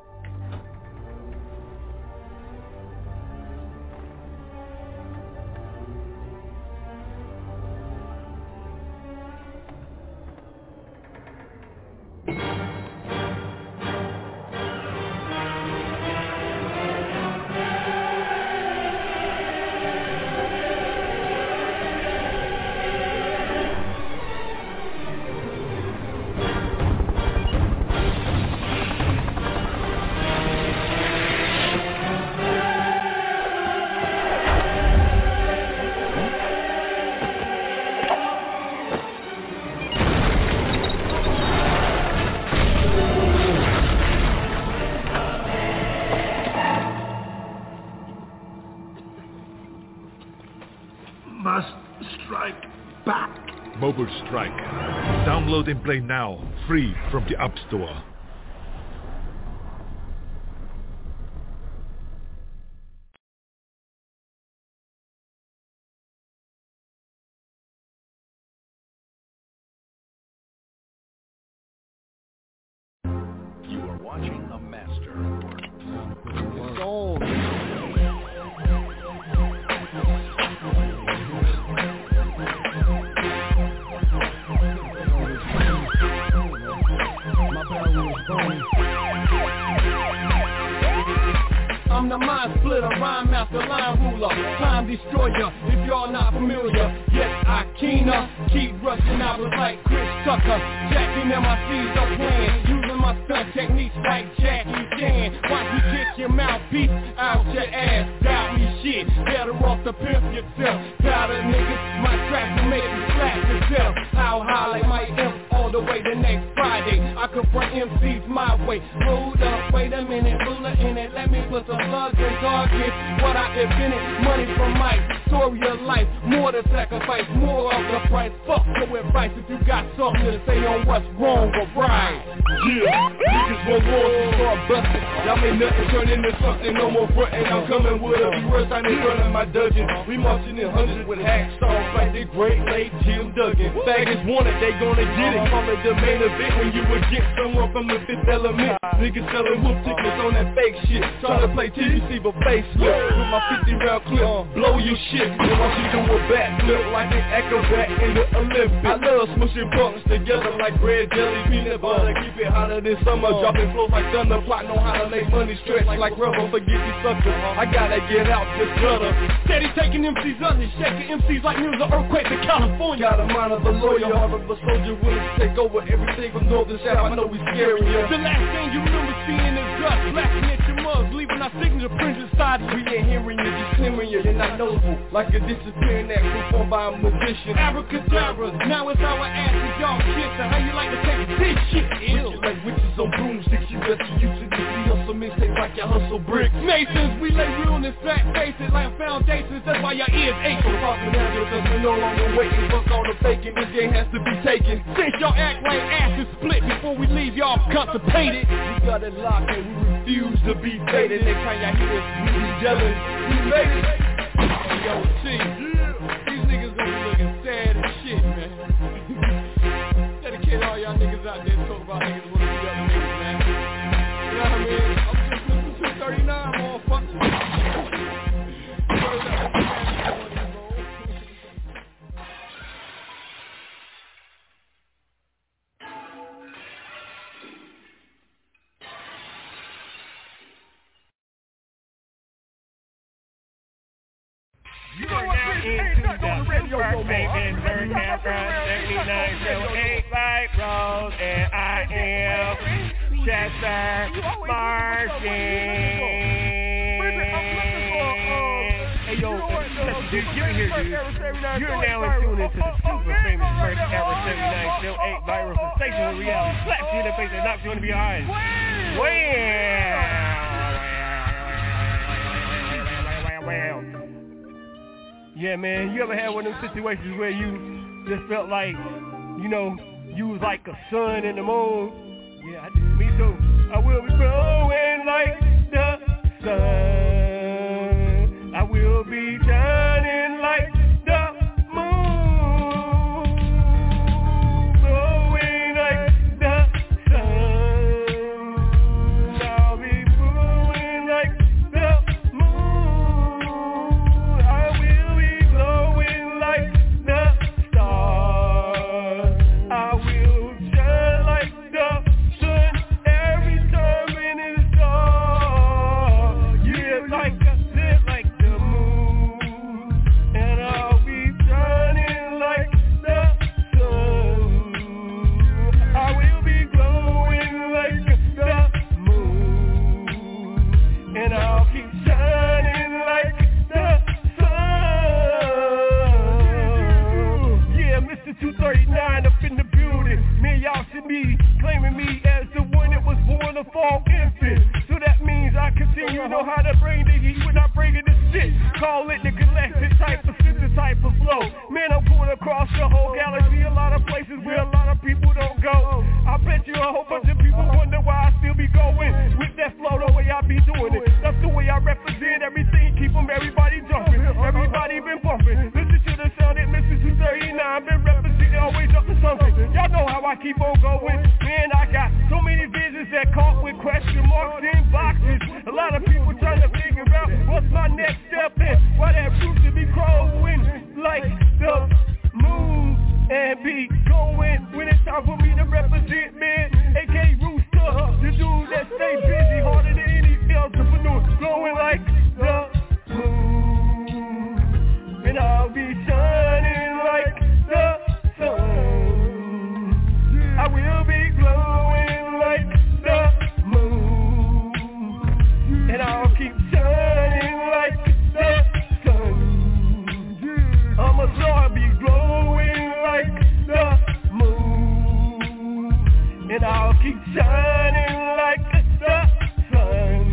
Mobile Strike. Download and play now, free from the App Store. You are watching a master report. Sold. I'm the mind splitter, rhyme master, line ruler, time destroyer, if y'all not familiar. Yes, I keener, keep rushing albums like Chris Tucker, jacking MICs up playing, using my stunt techniques like Jackie Chan. Watch me kick your mouthpiece out your ass, doubt me shit, better off to pimp yourself. Powder niggas, my track will make you slap yourself. How high like my imp all the way to next Friday. I confront MCs my way. Hold up, wait a minute, ruler in it, let me put some slugs and targets. What I invented, money from Mike, story of life, more to sacrifice, more of the price. Fuck your advice if you got something to say on what's wrong or right. Yeah, niggas want war to start busting. Y'all make nothing turn into something, no more frontin'. I'm coming with a few words, I ain't running my dungeon. We marching in hundreds with hacksaws like the great late Jim Duggan. Faggots want it, they gonna get it. Call it the main event when you would get someone from the Fifth Element. Niggas selling whoop tickets on that fake shit, trying to play TVC but facelift. With my 50 round clip, blow your shit. And watch you do a backflip like an acrobat in the Olympics. I love smushing punks together like bread, jelly, peanut butter. Keep it hotter than summer, dropping flows like thunder. Plotting on how to make money stretch like rubber. Forget these suckers, I gotta get out this gutter. Steady taking MCs under, shaking MCs like news of earthquakes in California. Got a mind of a lawyer, heart of a soldier, willing to take over everything from north to south. I know we scary, yeah. The last thing you remember seeing is dust, blasting at your mugs, leaving our signature prints inside you. We ain't hearing you, just simmering when you're not noticeable, like a disappearing act performed by a magician. Abracadabra, now it's our asses, y'all shit. So how you like to take this shit? Ew. Like witches on broomsticks, you better use it. We hustle mixtapes like y'all hustle bricks. Masons, we lay realness, fat faces like foundations. That's why your ears ache. So talking now because we're no longer waiting. Fuck all the faking, this game has to be taken. Since y'all act like asses split before we leave, y'all constipated. We got it locked and we refuse to be faded. Next time y'all hear us, we be yelling, we made it. Yo, T, these niggas gonna be looking sad as shit, man. Dedicate all y'all niggas out there talking about niggas wanna be other niggas, man. You know what I mean? I'm just listening to 239, motherfucker. You are now into the Super Famous Nerd Camera 7908 Light Road, and I am Chester Martin. Hey yo, dude, give me here, dude. You're now in tune into the Super Famous Nerd Camera 7908 Viral Sensation where reality slaps you in the face and knocks you in the behind. Yeah, man, you ever had one of those situations where you just felt like, you know, you was like a sun in the moon? Yeah, I did. Me too. I will be glowing like the sun. I will be shining like the moon. Glowing like the sun. I'll be glowing like the moon. I will be glowing like the stars. I will shine like the sun every time in the star. Yeah, like I said, like the moon. And I'll be shining like the sun. I will be glowing like the moon. And I'll keep shining like the sun. Yeah, Mr. 239 up in the building. Man, y'all should be claiming me as the one that was born a fall infant. So that means I continue to know how to bring the heat without bringing the shit. Call it the galactic type of system type of flow. Man, I'm going across the whole galaxy. A lot of places where a lot of people don't go. I bet you a whole bunch of people wonder why I still be going with that flow the way I be doing it. That's the way I represent everything. Keep them everybody jumping. Everybody been bumping. Listen to the sound that Mr. 239 been representing, always up to something. Y'all know how I keep on going. Man, I got so many visions that caught with question marks in boxes. A lot of people trying to figure out what's my next step and why that roof should be growing like the moon and be going when it's time for me to represent, man. AK Rooster, the dude that stay busy harder than any entrepreneur, glowing like the moon. And I'll be shining like the sun. I will be glowing like the moon. And I'll keep shining like the sun. I'ma star be glowing like the moon. And I'll keep shining like the sun.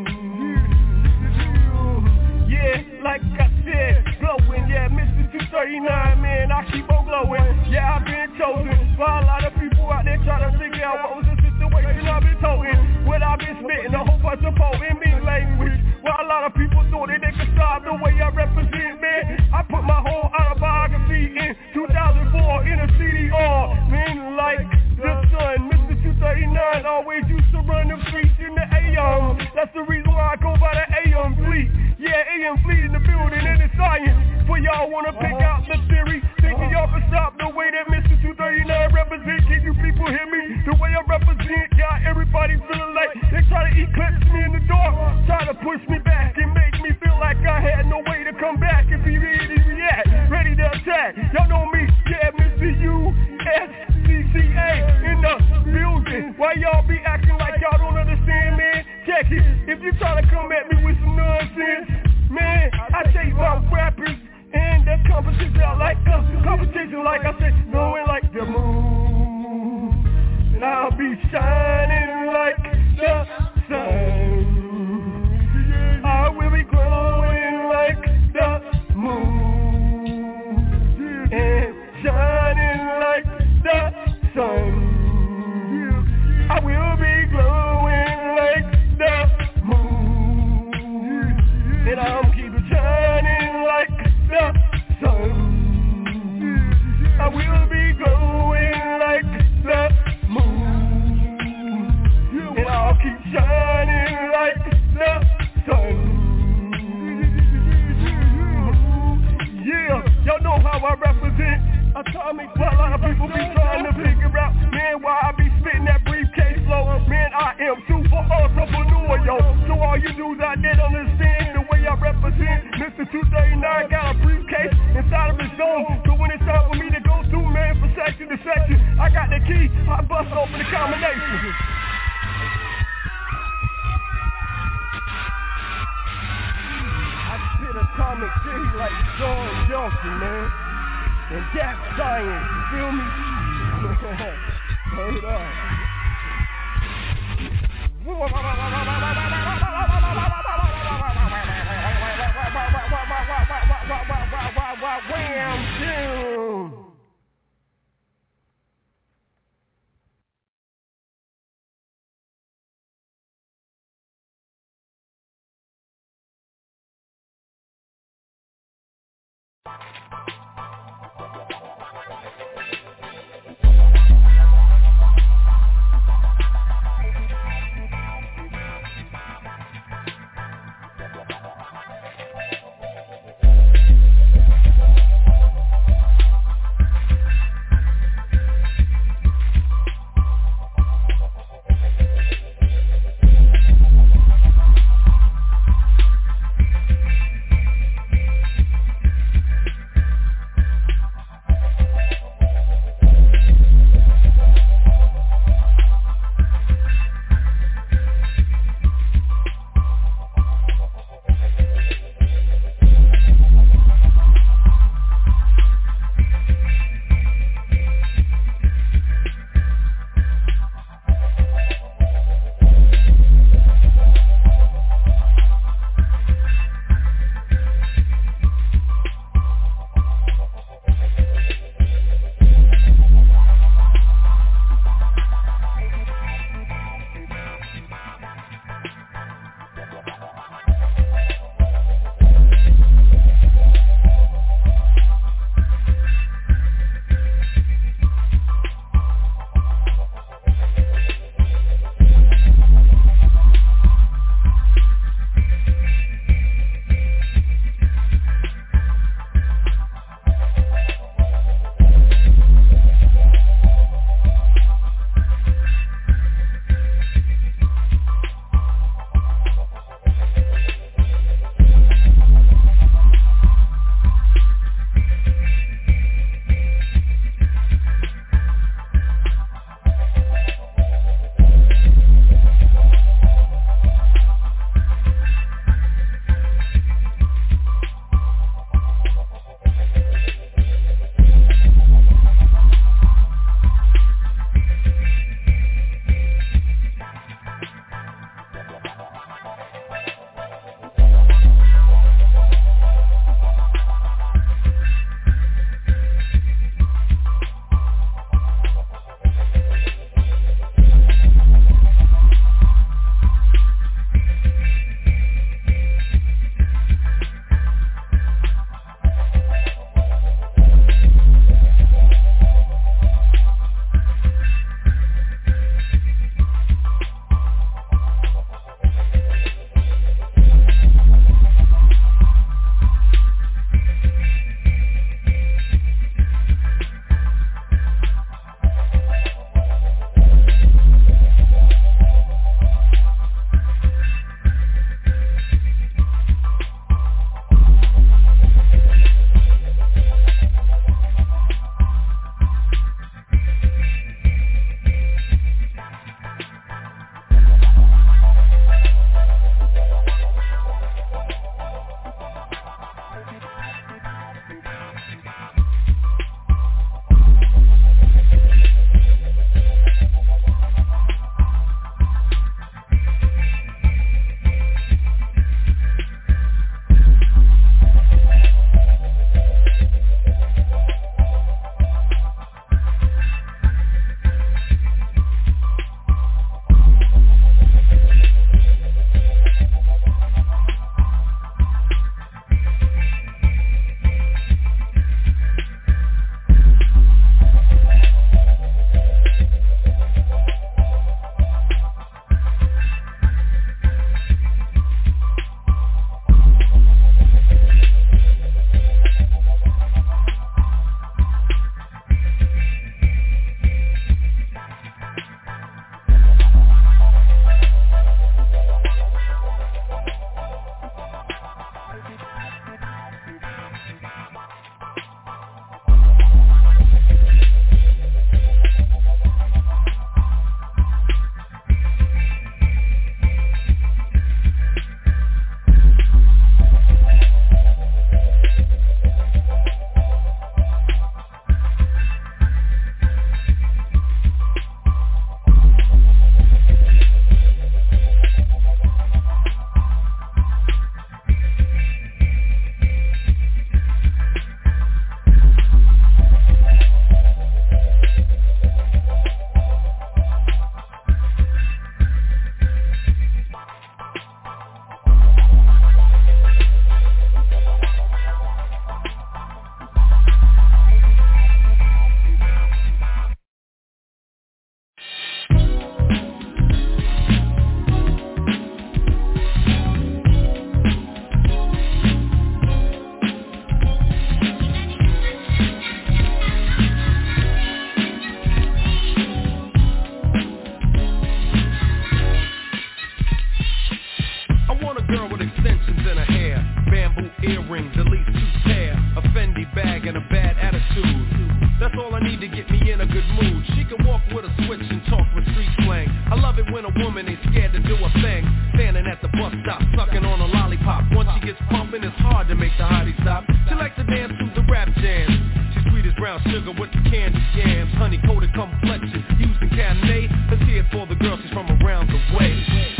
Yeah, like I said, glowing, yeah, Mr. 239, man, I keep on glowing. Yeah, I've been chosen by a lot of people out there trying to figure out what was the situation I've been toting. What I've been spitting, a whole bunch of potent me language. Well, a lot of people thought that they could stop the way I represent, man. I put my whole autobiography in 2004 in a CDR. Man, like the sun, Mr. 239 always used to run the streets in the AM. That's the reason why I go by the AM fleet. Yeah, AM fleet in the building and it's science. For y'all wanna pick out the theory, thinking y'all can stop the way that Mr. 239 represent. Can you people hear me? The way I represent got everybody feeling like they try to eclipse me in the dark, try to push me back and make me feel like I had no way to come back and be ready to react, ready to attack. Y'all know me, yeah, Mr. USCCA in the building. Why y'all be acting like y'all don't understand, man? Check it. If you try to come at me with some nonsense, Man, I tell you about rappers and that competition like us. Competition like I said, knowing like the moon. And I'll be shining like the sun. I will be glowing like the moon. And shining like the sun. I will be glowing like the moon. And I'll keep shining like the sun. I will be glowing like the moon. And I'll keep shining like the sun. Yeah, y'all know how I represent Atomic. While a lot of people be trying to figure out, man, why I be spitting that briefcase flow. Man, I am super entrepreneur, yo. So all you dudes out there don't understand the way I represent. Mr. 239 got a briefcase inside of his dome. So when it's time for me to go through, man, from section to section, I got the key, I bust open the combination. I spit Atomic City like John Johnson, man. And that's science, you feel me? Turn it up. Wham, doom. girl with extensions in her hair, bamboo earrings, at least 2 pair, a Fendi bag and a bad attitude. That's all I need to get me in a good mood. She can walk with a switch and talk with street slang. I love it when a woman ain't scared to do a thing. Standing at the bus stop, sucking on a lollipop. Once she gets pumping, it's hard to make the hottie stop. She likes to dance to the rap jams. She's sweet as brown sugar with the candy yams. Honey-coated complexion, using Cabernet. Let's hear it for the girl, she's from around the way.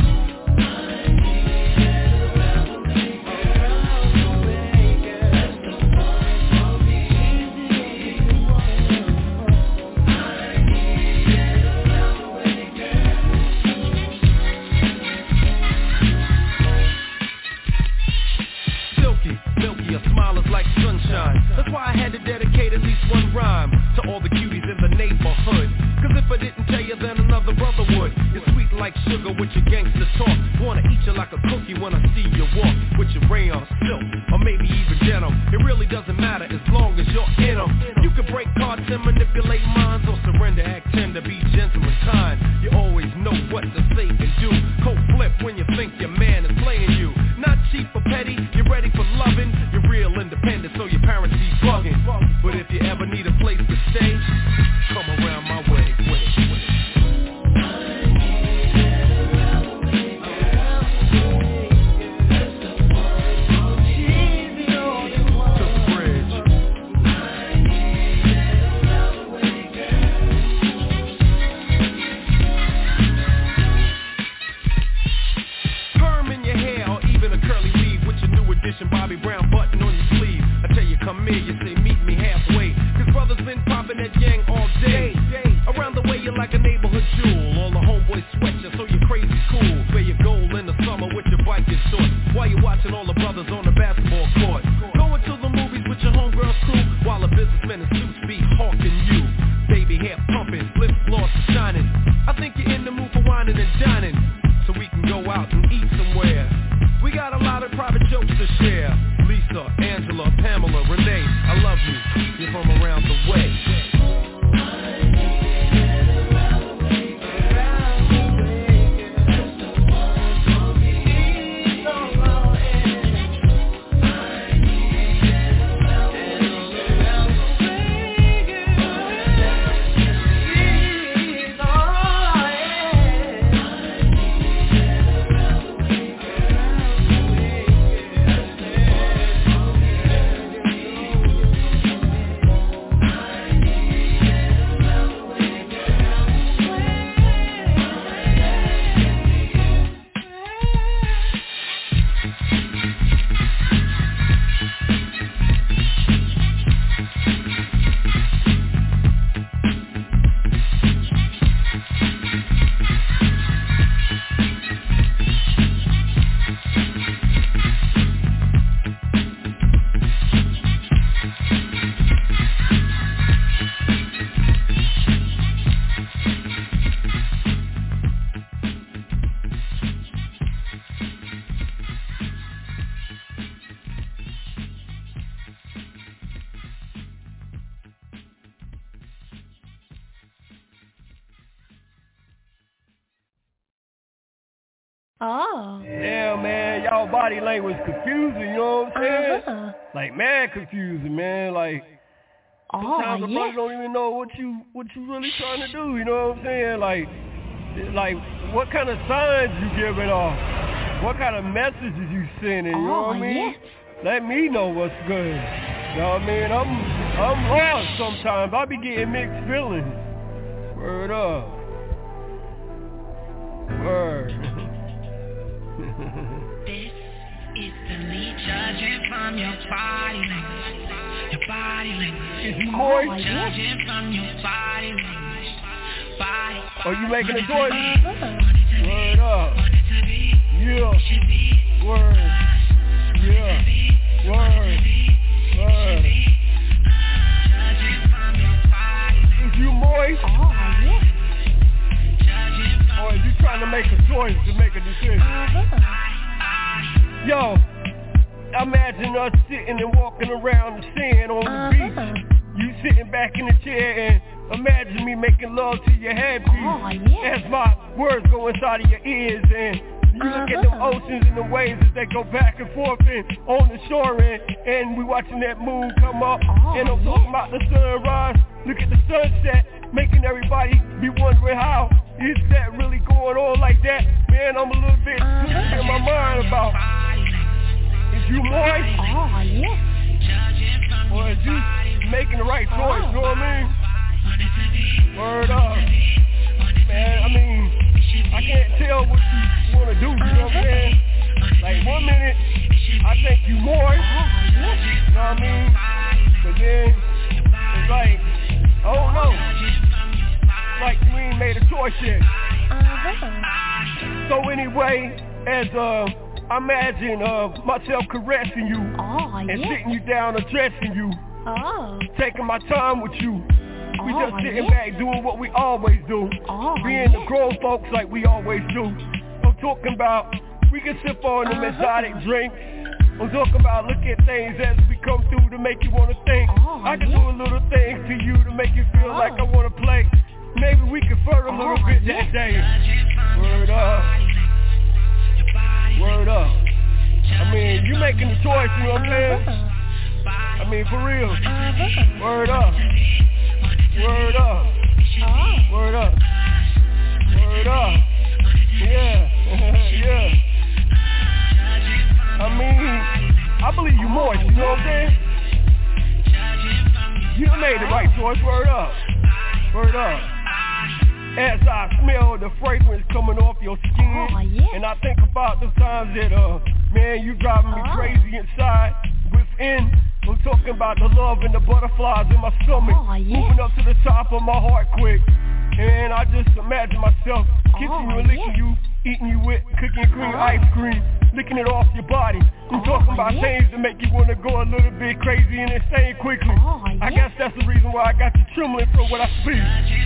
Like sunshine. That's why I had to dedicate at least one rhyme to all the cuties in the neighborhood. Cause if I didn't tell you, then another brother would. You're sweet like sugar with your gangster talk. Wanna eat you like a cookie when I see you walk. With your rayon silk, or maybe even denim. It really doesn't matter as long as you're in them. You can break hearts and manipulate minds, or surrender, act tender, be gentle and kind. You always know what to say and do. Cold flip when you think your man is playing you. Not cheap or petty, you're ready for loving. You're real independent, so your parents be bugging. But if you ever need a place to stay, come around my way. Bobby Brown button on your sleeve. I tell you come here, you say meet me halfway. Cause brothers been popping that yang all day. Around the way you're like a neighborhood jewel. All the homeboys sweat you so you're crazy cool. Wear your gold in the summer with your bike and shorts, while you're watching all the brothers on the basketball court. Going to the movies with your homegirl's crew, while a businessman in suits be hawking you. Baby hair pumping, lip gloss shining. I think you're in the mood for whining and dining, so we can go out and eat somewhere. We got a lot of private jokes to share. Lisa, Angela, Pamela, Renee, I love you. You're from around the way. Oh. Yeah, man, y'all body language confusing, you know what I'm saying? Like, mad confusing, man. Like, sometimes the brother don't even know what you really trying to do, you know what I'm saying? Like what kind of signs you giving off? What kind of messages you sending, you know what I mean? Let me know what's good. You know what I mean? I'm lost sometimes. I be getting mixed feelings. Word up. Word. This is the lead judging from your body language. Your body language. Is you moist? Judging from your body language. Body. Are you making a choice? Word up. Yeah. Word. Yeah. Word. Word. Is you moist? Or are you trying to make a choice to make a decision? Yo, imagine us sitting and walking around the sand on the beach. You sitting back in the chair and imagine me making love to your headpiece as my words go inside of your ears and You look at them oceans and the waves as they go back and forth and on the shore and we watching that moon come up. And I'm talking about the sunrise. Look at the sunset, making everybody be wondering how is that really going on like that? Man, I'm a little bit in my mind about, is you moist? Oh, yeah. Or is you making the right choice, you know what I mean? Word up. Man, I mean, I can't tell what you want to do, you know what I'm saying? Like 1 minute, I think you moist, you know what I mean? But then, it's like, I don't know. Like you ain't made a choice yet. So anyway, as I imagine myself caressing you and sitting you down, addressing you, taking my time with you. We just sitting back doing what we always do, being the grown folks like we always do. I'm talking about we can sip on them exotic drinks. I'm talking about look at things as we come through to make you want to think. I can do a little thing to you to make you feel like I want to play. Maybe we can flirt a little bit that day. Word up. Word up. I mean, you making the choice, you know what I'm saying? I mean, for real. Word up. Word up. Word up. Word up. Yeah. Yeah. I mean, I believe you moist, you know what I'm saying? You made the right choice, word up. Word up. As I smell the fragrance coming off your skin, and I think about the times that, man, you driving me crazy inside, within. I'm talking about the love and the butterflies in my stomach, moving up to the top of my heart quick. And I just imagine myself kissing you and licking you, eating you with cookie and cream ice cream, licking it off your body. I'm talking about things that make you want to go a little bit crazy and insane quickly. I guess that's the reason why I got you trembling from what I speak.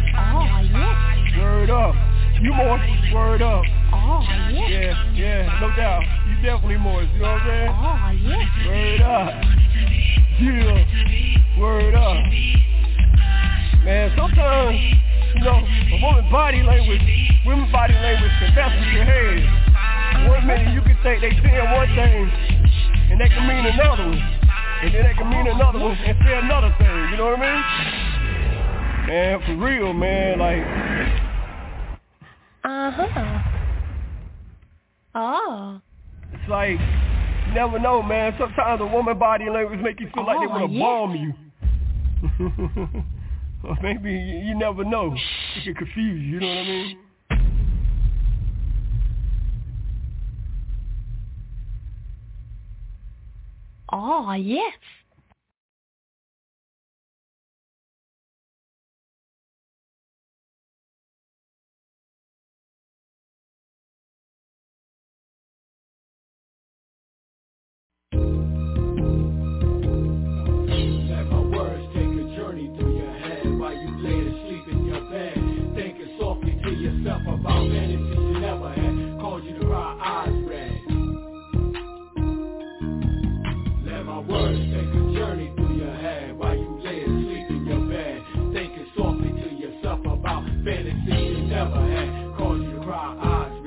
Word up. You more, word up. Yeah, no doubt. You definitely more, you know what I'm saying? Word up. Yeah, word up. Man, sometimes, you know, a woman's body language can mess with your head. 1 minute you can think they saying one thing, and they can mean another one. And then they can mean another one and say another thing, you know what I mean? Man, for real, man, like... It's like, you never know, man. Sometimes a woman's body language make you feel like they want to bomb you. Or maybe you never know. It can confuse you, you know what I mean? Oh, yes. About fantasies you never had, cause you to cry eyes red. Let my words take a journey through your head while you lay asleep in your bed, thinking softly to yourself about fantasies you never had, cause you to cry eyes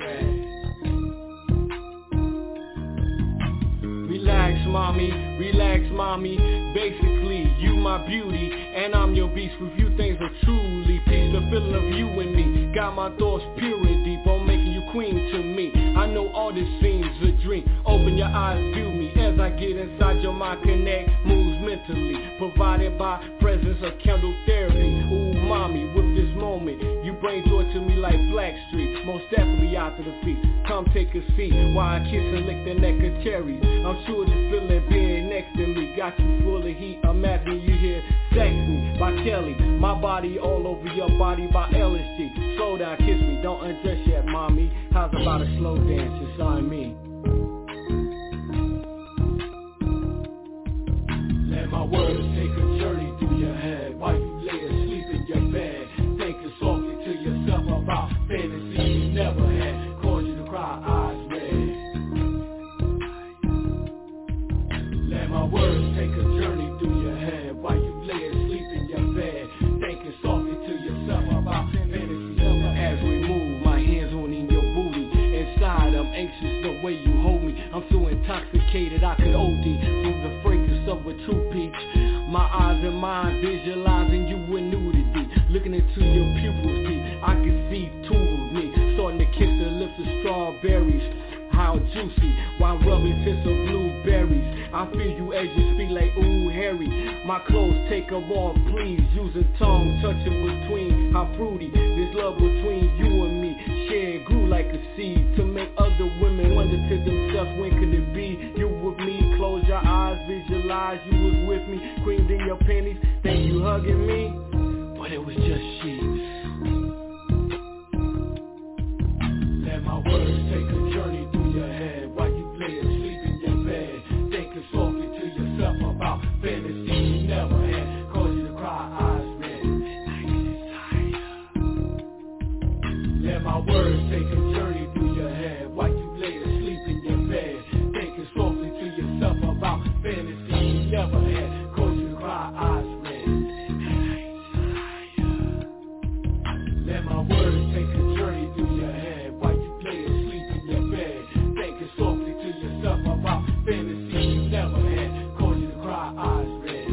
red. Relax mommy, basically you my beauty, and I'm your beast. With you things are truly peace, the feeling of you and me, got my thoughts pure and deep on making you queen to me. I know all this seems a dream, open your eyes, view me, as I get inside your mind, connect, moves mentally, provided by presence of candle therapy. Ooh mommy, with this moment, you bring joy to me like Blackstreet, most definitely after the feast. Come take a seat while I kiss and lick the neck of cherries. I'm sure the feeling being next to me got you full of heat. Imagine you hear Sex Me by Kelly, my body all over your body by LSG. Slow down, kiss me, don't undress yet, mommy. How's about a slow dance, it's on me. Let my words take a journey through your head while you lay asleep in your bed, thinking softly to yourself about fantasies you never had, cause you to cry eyes red. Let my words take a journey through your head while you lay asleep in your bed, thinking softly to yourself about fantasies. As we move, my hands on in your booty, inside I'm anxious intoxicated, I could OD through the fragrance of a true peach. My eyes and mind visualizing you in nudity. Looking into your pupils deep, I can see two of me. Starting to kiss the lips of strawberries. How juicy, while rubbing tips of blueberries. I feel you as you speak like ooh Harry. My clothes take them off please. Using tongue touching between. How fruity, this love between you and me. Share grew like a seed. To make other women wonder to themselves when could it be. You with me, close your eyes, visualize you was with me. Creamed in your panties, think you hugging me. But it was just sheets. Let my words take a journey through your head while you lay asleep in your bed. Thinking softly to yourself about fantasy you never had. Cause you to cry, eyes red, night desire. Let my words take a journey through your head while you lay asleep in your bed. Thinking softly to yourself about fantasy you never had. Cause you to cry, eyes red, night desire. Let my words take a journey through your head while you lay asleep in your bed. Thinking softly to yourself about fantasy you never had. Cause you to cry, eyes red.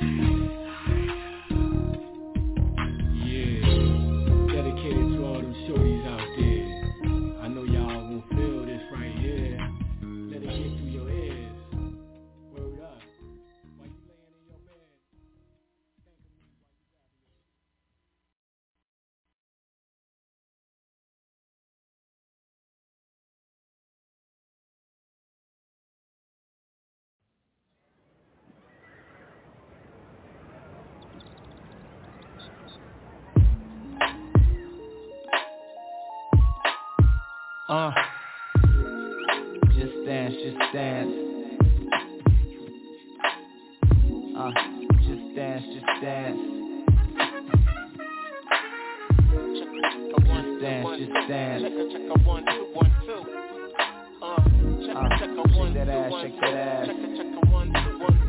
Yeah, dedicated to all them shorties out there. I know y'all gon' feel this right here. Let it get through your ears. Word up. While you laying in your bed. Just dance, just dance. Just dance, just dance. Just dance, just dance. Check a 1, 2, 1, 2. Shake that ass, shake that ass. Check a 1, 2,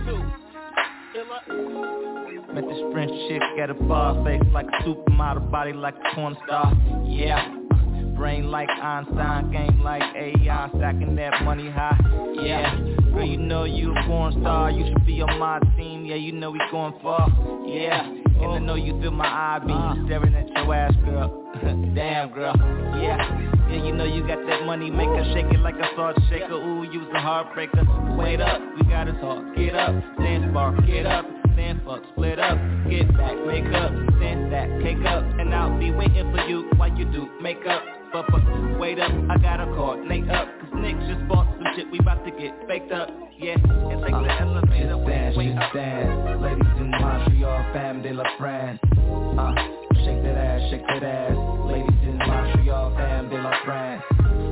1, 2. Met this French chick at a bar, face like a supermodel, body like a porn star. Yeah. Brain like Einstein, game like AI, stacking that money high, yeah. Girl, you know you a porn star, you should be on my team, yeah, you know we going far, yeah. And I know you feel my eye beam, staring at your ass, girl, damn girl, yeah. Yeah, you know you got that money maker, shake it like a salt shaker, ooh, you's a heartbreaker. Wait up, we gotta talk, get up, stand spark, get up. Stand fuck, split up, get back, make up, stand stack, cake up, and I'll be waiting for you while you do make up. But wait up, I gotta coordinate up, cause Nick just bought some shit, we about to get baked up, yeah. And take the elevator, wait up. Dance, ladies in Montreal, fam de la France. Shake that ass, ladies in Montreal, fam de la France.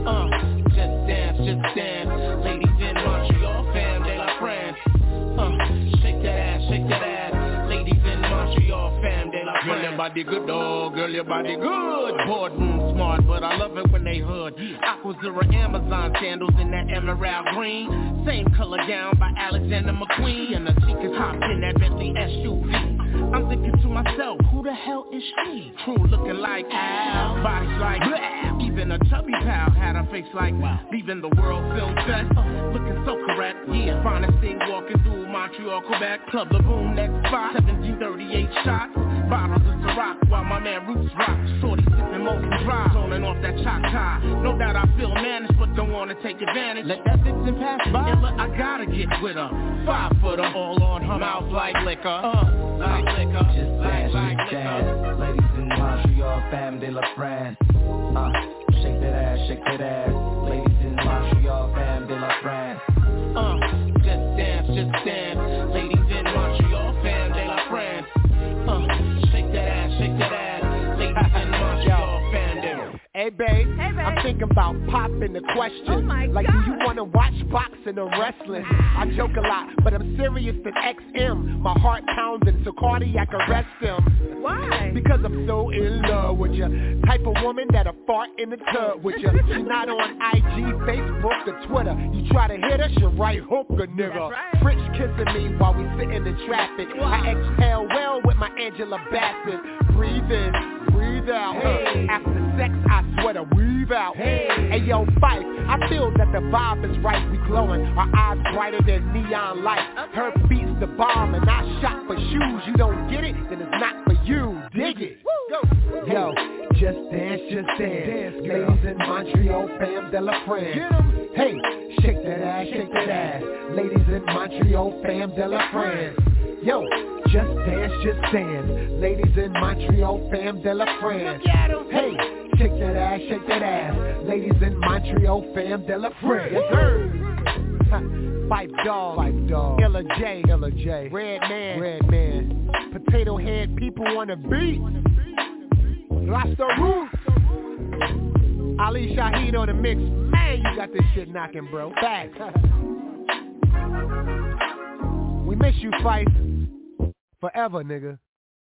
Just dance, ladies in Montreal, fam de la France. Shake that ass, ladies in Montreal, fam de la France. Girl, your body good, dog, girl, your body good. Boardroom smart, but I love it when they hood. Aquazura Amazon sandals in that emerald green. Same color gown by Alexander McQueen. And the chick is hopped in that Bentley SUV. I'm thinking to myself, who the hell is she? True looking like Al, bodies like bleh. Even a chubby pal had a face like leaving the World Film Fest. Looking so correct, yeah. Finest thing walking through Montreal, Quebec. Club the Boom, next spot, 1738 shots. Bottles of Ciroc while my man Roots rock. Shorty sipping Mosin Drive, zoning off that Choctaw. No doubt I feel managed, but don't wanna take advantage. Let that vixen pass by, I gotta get with her. 5 footer, all on her mouth like liquor. Like liquor, just dance, like liquor. Ladies in Montreal, fam de la France. Shake that ass, ladies in Montreal, fam de la France. Just dance, ladies in Montreal, fam de la France. Shake that ass, ladies in Montreal, fam de la France. Hey babe, I'm thinking about popping the question. Oh my like, God. do you wanna watch boxing or wrestling? I joke a lot, but I'm serious than XM. My heart pounding, so cardiac arrest him. Why? Because I'm so in love with ya. Type of woman that'll fart in the tub with ya. She's not on IG, Facebook, or Twitter. You try to hit her, she'll right hook a nigga. That's right. French kissing me while we sitting in traffic. I exhale well with my Angela Bassett. Breathe in, breathe out. Hey. After sex, I swear to weave out. Hey yo, Fife, I feel that the vibe is right. We glowing, our eyes brighter than neon light. Her beats the bomb and I shot for shoes. You don't get it, then it's not for you. Dig it. Yo, just dance, ladies in Montreal, fam de la France. Hey, shake that ass, ladies in Montreal, fam de la France. Yo, just dance, ladies in Montreal, fam de la France. Hey, shake that ass, ladies in Montreal, fam de la France. Yes, sir. Fife Dog, Illa J, Red Man, Potato Head, people on the beat. Rasta Roots, Ali Shaheed on the mix. Man, you got this shit knocking, bro. Facts. We miss you, Fife. Forever, nigga.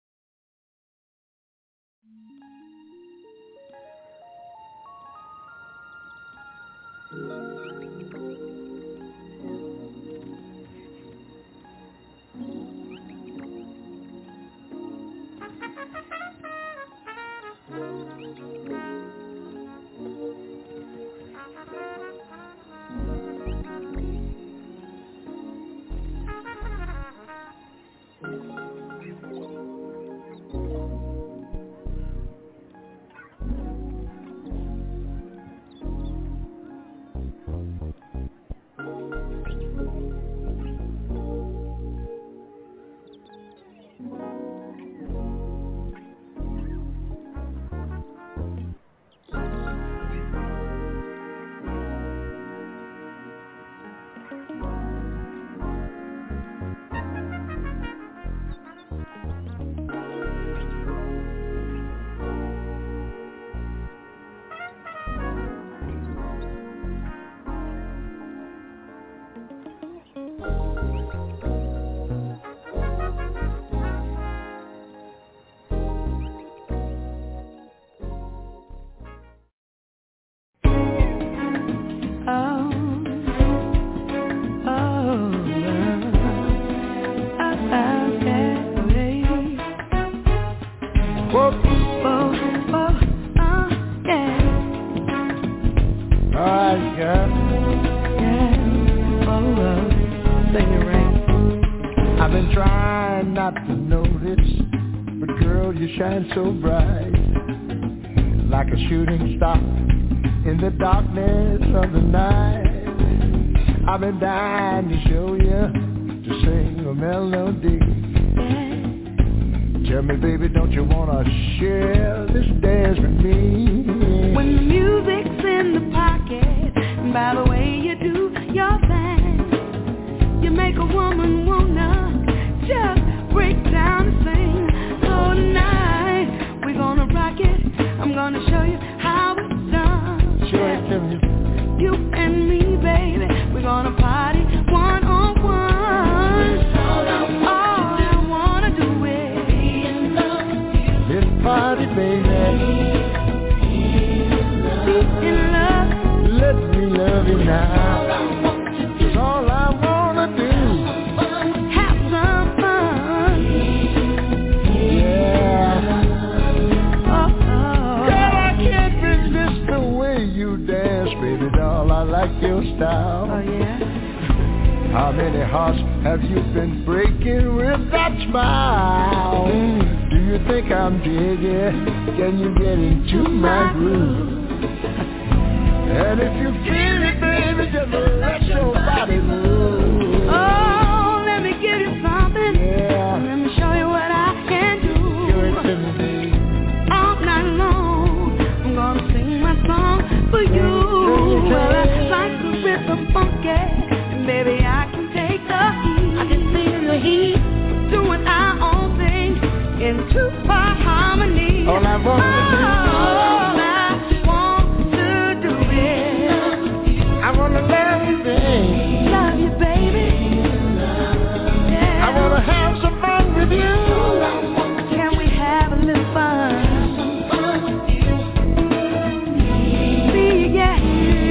Shine so bright, like a shooting star in the darkness of the night. I've been dying to show you, to sing a melody. Tell me, baby, don't you wanna share this dance with me? When the music's in the pocket, and by the way you do your thing, you make a woman wanna just break down and sing. So tonight, we're gonna rock it. I'm gonna show you how it's done. Show it to me. You and me, baby, we're gonna party one-on-one. All I wanna do is be in love with you. This party, baby. Be in love. Let me love you now. It's all I wanna do. Have some fun. Yeah. Girl, I can't resist the way you dance, baby doll. I like your style. Oh yeah. How many hearts have you been breaking with that smile? Do you think I'm digging? Can you get into my groove? And if you feel it, baby, just let your body move. Oh, let me give you something. Yeah. Let me show you what I can do. Give it to me, baby. All night long, I'm gonna sing my song for you. Well, I like the rhythm funky, and baby, I can take the heat. I can feel the heat. Doing our own thing in two-part harmony. All I want to do. I wanna love you, baby. Love you, baby. Yeah. I wanna have some fun with you. Can we have a little fun? See, yeah,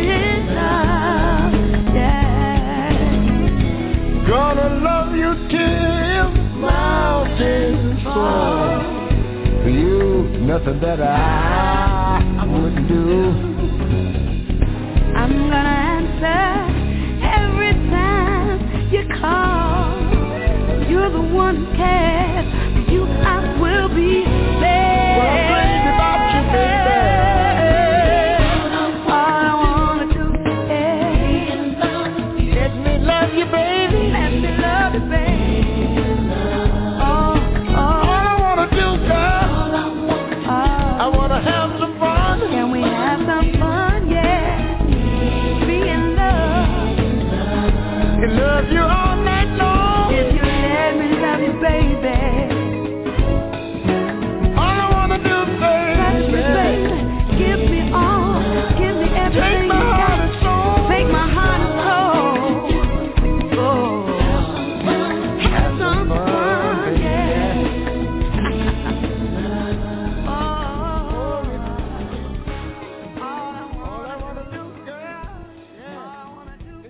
yeah. Gonna love you till mountains fall. For you, nothing that I do. I'm gonna answer every time you call. You're the one who cares. For you I will be there. Well, I'm crazy about you, baby. All I wanna do is let me love you, baby. Let me love you, baby. Love you all night long. If you let me love you, baby. All I wanna do, baby, give me all, give me everything. Take my heart and soul. Take my heart and soul. Oh, have some fun, yeah. All I wanna do, girl. All I wanna do is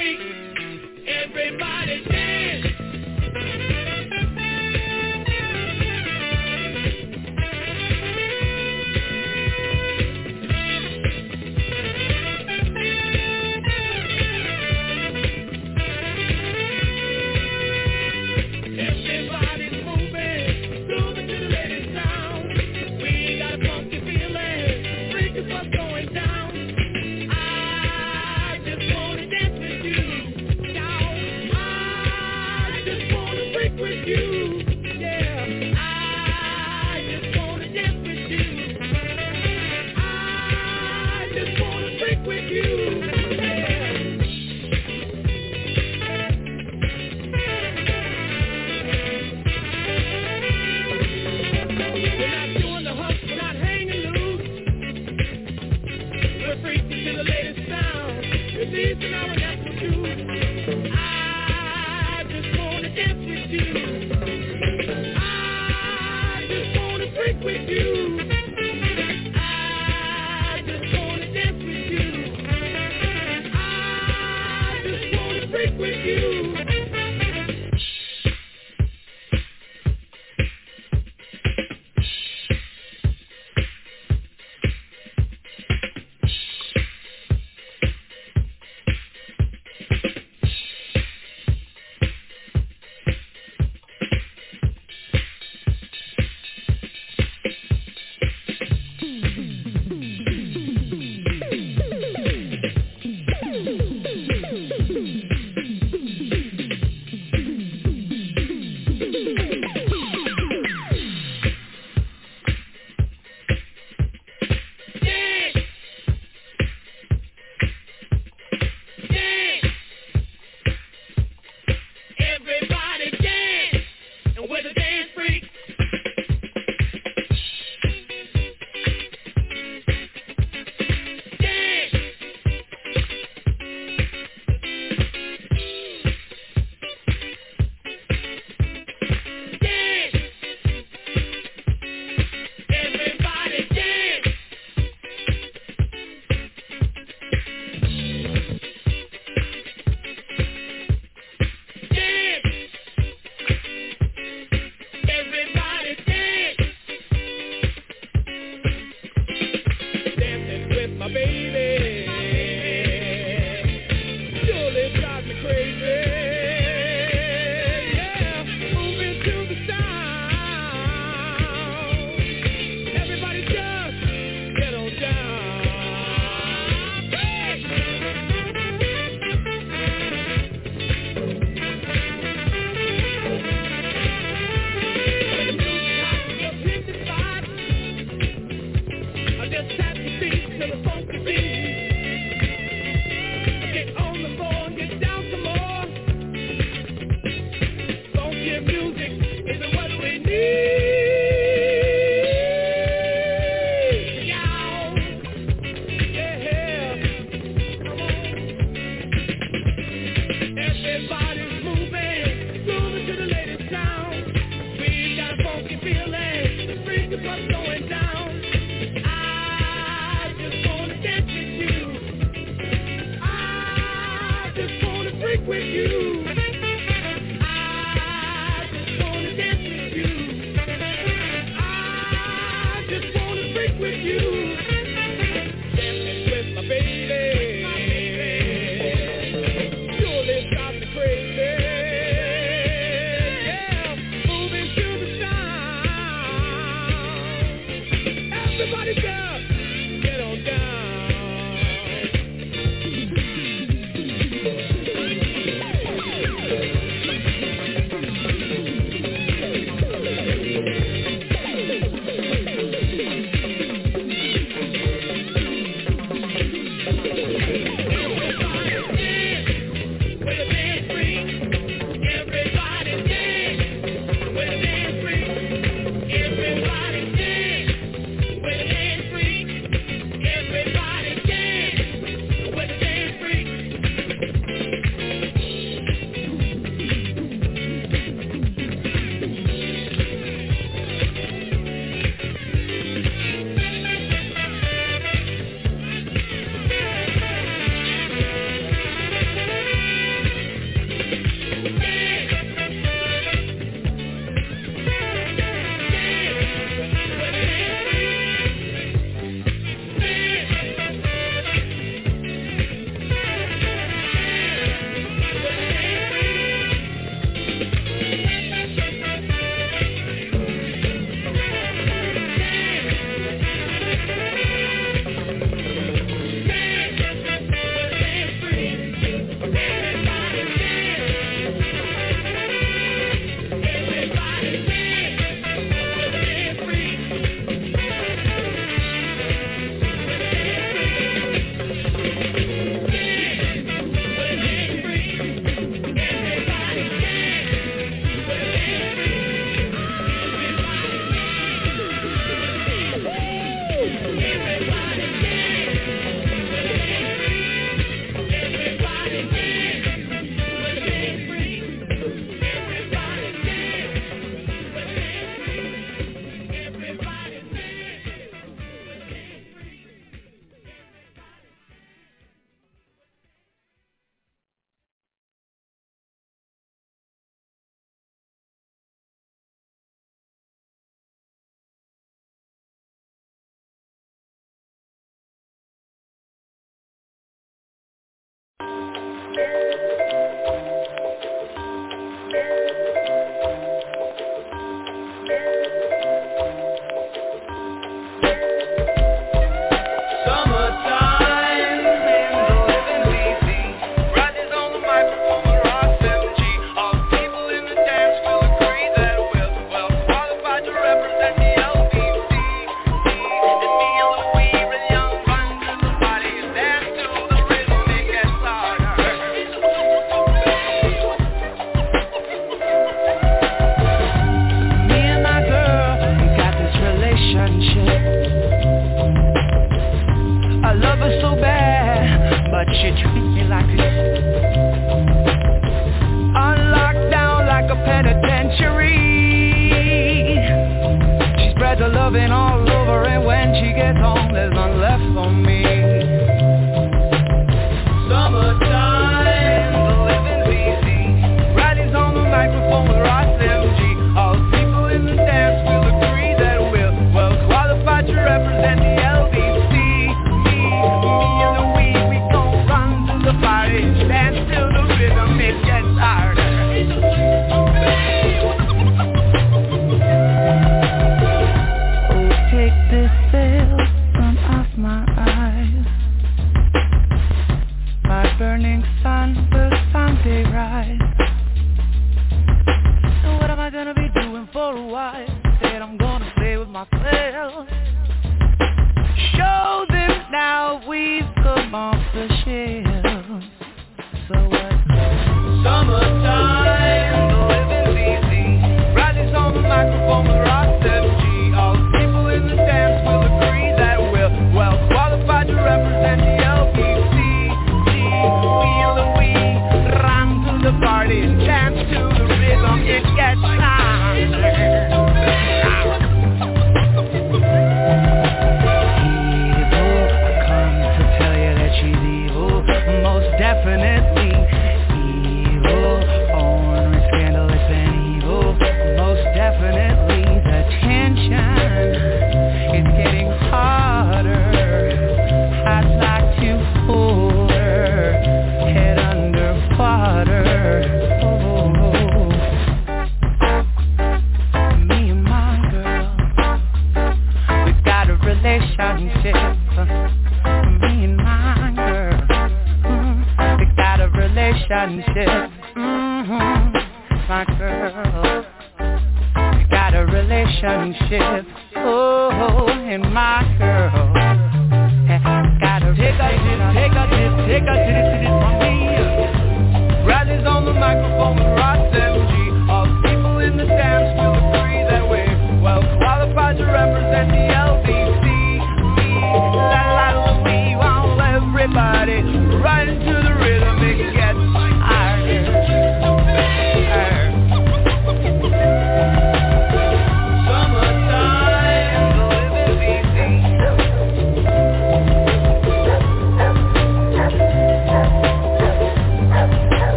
freak. Everybody dance.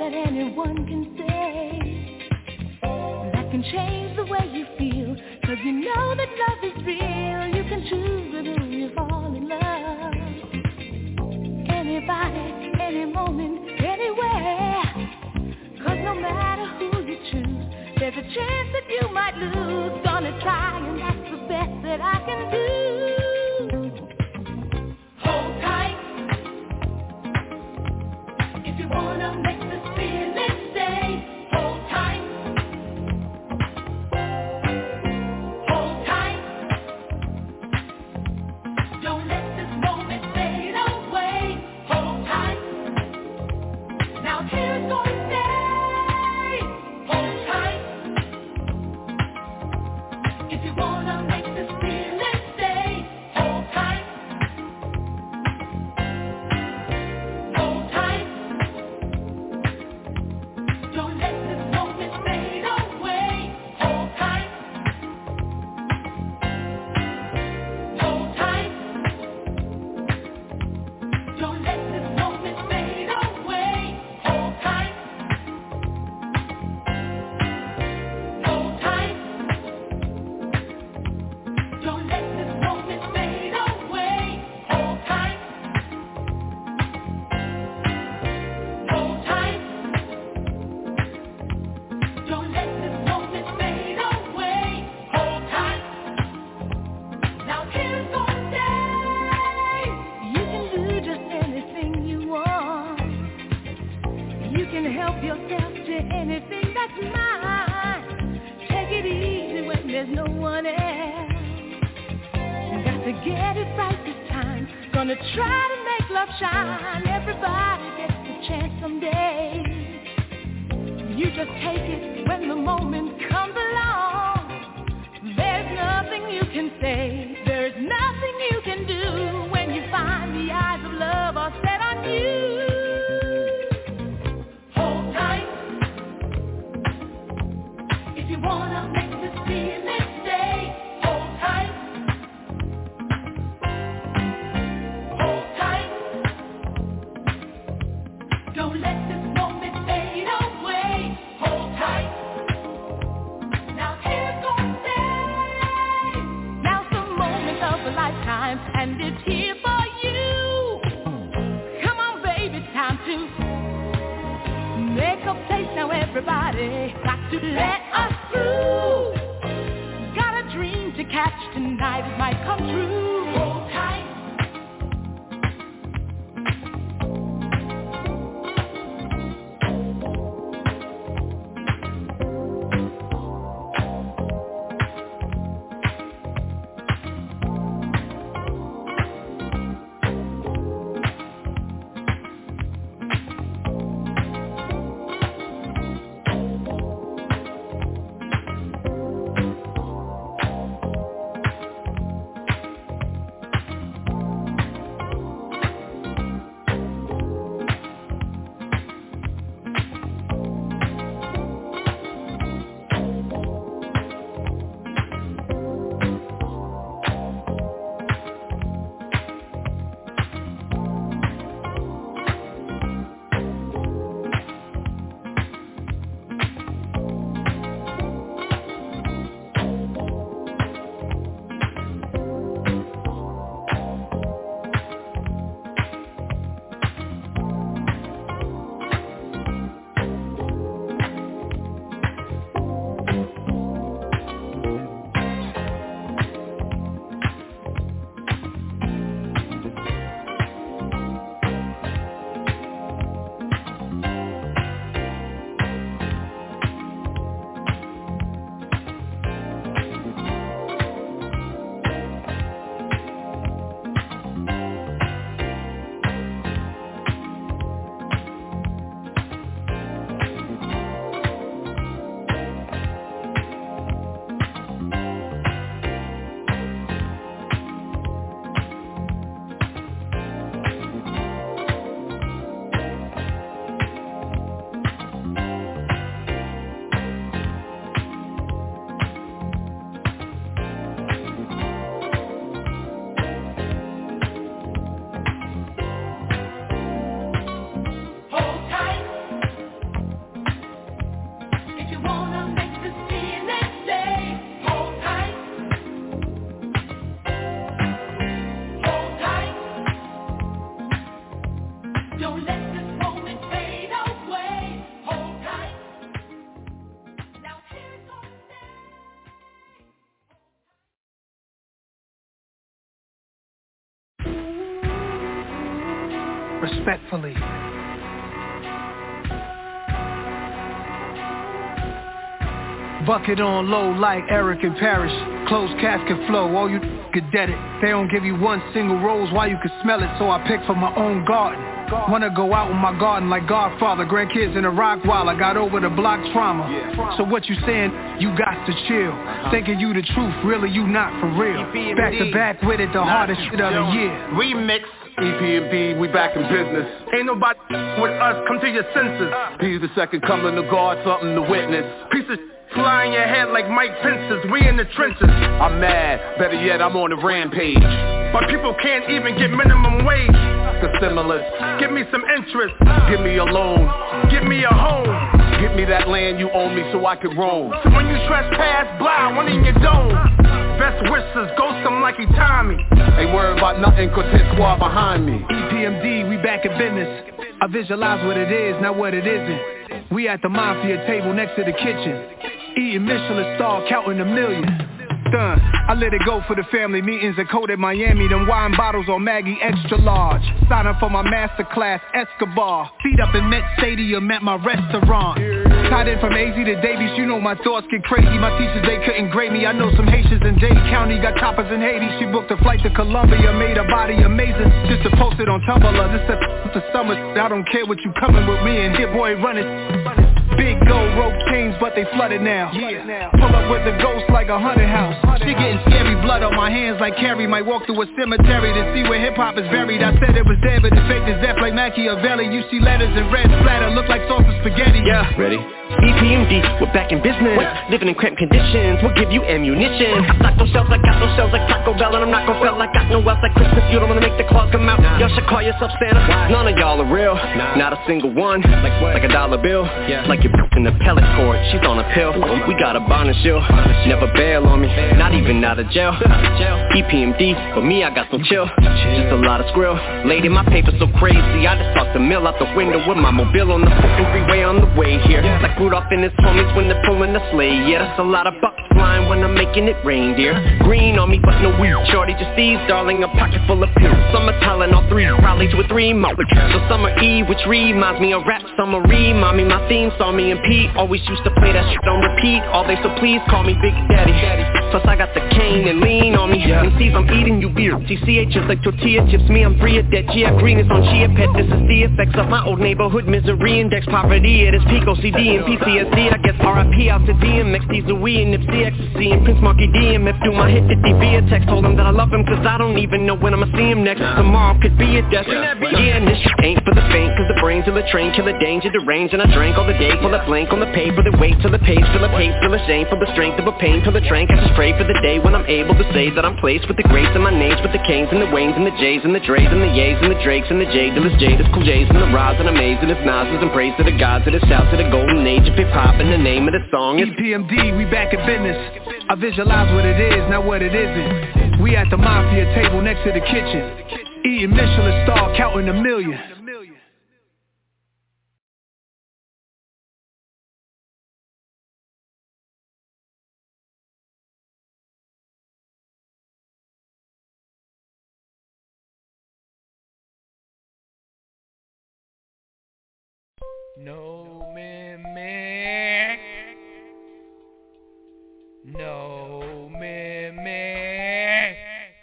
that anyone can say that can change the way you feel. Cause you know that love is real. You can choose with whom you fall in love. Anybody, any moment, anywhere. Cause no matter who you choose, there's a chance that you might lose. Gonna try, and that's the best that I can do. Hold tight. If you wanna make this feeling stay, hold tight. Hold tight. Don't let this moment fade away. Hold tight. Now here it's going to stay. Hold tight. If you wanna make this feeling stay, hold tight. Hold tight. Don't let this moment fade away. Hold tight. Hold tight. Don't let this moment fade away. Hold tight. Hold tight. Don't let this moment fade away. Hold tight. Hold tight. Don't let this moment fade away. Hold tight. Now here it's gonna stay. You can do just anything you want. You can help yourself to anything that's mine. Take it easy when there's no one else. You got to get it right this time. Gonna try to make love shine. Everybody gets a chance someday. You just take it when the moment comes along. There's nothing you can say. There's nothing you can do when you find the eyes of love are set on you. Hold tight. If you wanna make this feeling stay, hold tight. Hold tight. Don't let this moment fade away. Hold tight. Now here it's gonna stay. Now's the moment of a lifetime, and it's here for you. Come on, baby, time to make a place now, everybody. Got to let us through. Got a dream to catch tonight, it might come true. Hold tight. Don't let this moment fade away. Hold tight. Now here's what I say. Respectfully. Bucket on low like Eric and Parrish. Closed casket flow, all you could dead it. They don't give you one single rose, why you could smell it, so I pick from my own garden. Wanna go out in my garden like Godfather. Grandkids in the rock while I got over the block trauma. So what you saying, you got to chill. Thinking you the truth, really you not for real. Back to back with it, the hardest shit of the year. Remix. EPMD, we back in business. Ain't nobody with us, come to your senses. He's the second coming of God, something to witness. Piece of fly in your head like Mike Pence's, we in the trenches. I'm mad, better yet I'm on a rampage. But people can't even get minimum wage. The stimulus, give me some interest. Give me a loan, give me a home. Give me that land you owe me so I can roam. So when you trespass, blah, one in your dome. Best wishes, ghost them like he Tommy. Ain't worried about nothing cause his squad behind me. EPMD, we back in business. I visualize what it is, not what it isn't. We at the mafia table next to the kitchen. Eating Michelin star, counting a million. Done. I let it go for the family meetings at Code at Miami. Them wine bottles on Maggie extra large. Sign up for my masterclass, Escobar. Feet up in Met Stadium at my restaurant. Tied in from AZ to Davies, you know my thoughts get crazy. My teachers, they couldn't grade me. I know some Haitians in Dade County got choppers in Haiti. She booked a flight to Colombia, made her body amazing. Just to post it on Tumblr. This the summer, I don't care what you coming with me and Hit Boy running. Big gold rope chains, but they flooded now. Pull up with the ghost like a haunted house. She getting scary, blood on my hands like Carrie. Might walk through a cemetery to see where hip-hop is buried. I said it was dead, but it's fake as death like Machiavelli. You see letters in red splatter, look like sauce of spaghetti. Yeah, ready? EPMD, we're back in business. Living in cramped conditions, we'll give you ammunition. I stock those shells, I got those shells like Taco Bell. And I'm not gon' sell, I got no else like Christmas. You don't wanna make the claws come out. Y'all should call yourself Santa. None of y'all are real, not a single one. Like a dollar bill, like you're in the pellet cord. She's on a pill, we got a bond and shield. Never bail on me, not even out of jail. EPMD, for me I got some chill. Just a lot of skrill. Lady, my paper so crazy, I just tossed the mill out the window with my mobile on the fucking freeway on the way here. Like Rudolph and his homies when they're pulling the sleigh. Yeah, that's a lot of bucks flying when I'm making it rain, dear. Green on me, but no weed. Shorty just these, darling, a pocket full of pills. Summer Tylenol 3, Raleigh's with 3 more. So Summer Eve, which reminds me of rap. Summary, mommy, my theme song, me and Pete always used to play that shit on repeat all day, so please call me Big Daddy. Plus I got the cane and lean on me. MCs, I'm eating you beer. TCH is like tortilla chips. Me, I'm free of debt. GF Green is on Chia Pet. This is the effects of my old neighborhood misery index. Poverty, it is peak OCD and PTSD. I guess RIP out to DMX, these are we and Nipsey Ecstasy and Prince Marky DMF. Do my hit to DV a text, told him that I love him cause I don't even know when I'ma see him next. Tomorrow could be a death. Yeah, and this shit ain't for the faint cause the brains of the train kill the danger, the range. And I drank all the day, pull a blank on the paper, the weight to the page, fill a pace, fill a shame, for the strength of a pain, till the train catches pray for the day when I'm able to say that I'm placed with the grace in my names, with the Canes and the Waynes and the J's and the Dre's and the Ye's and the Drakes and the J Dillas, Jada's, Cool J's and the Roz and Amazing, it's Nas's and praise to the gods of the shout to the golden age of hip-hop and the name of the song is EPMD, we back in business. I visualize what it is, not what it isn't. We at the mafia table next to the kitchen, eating Michelin star, counting a million. No man, no man,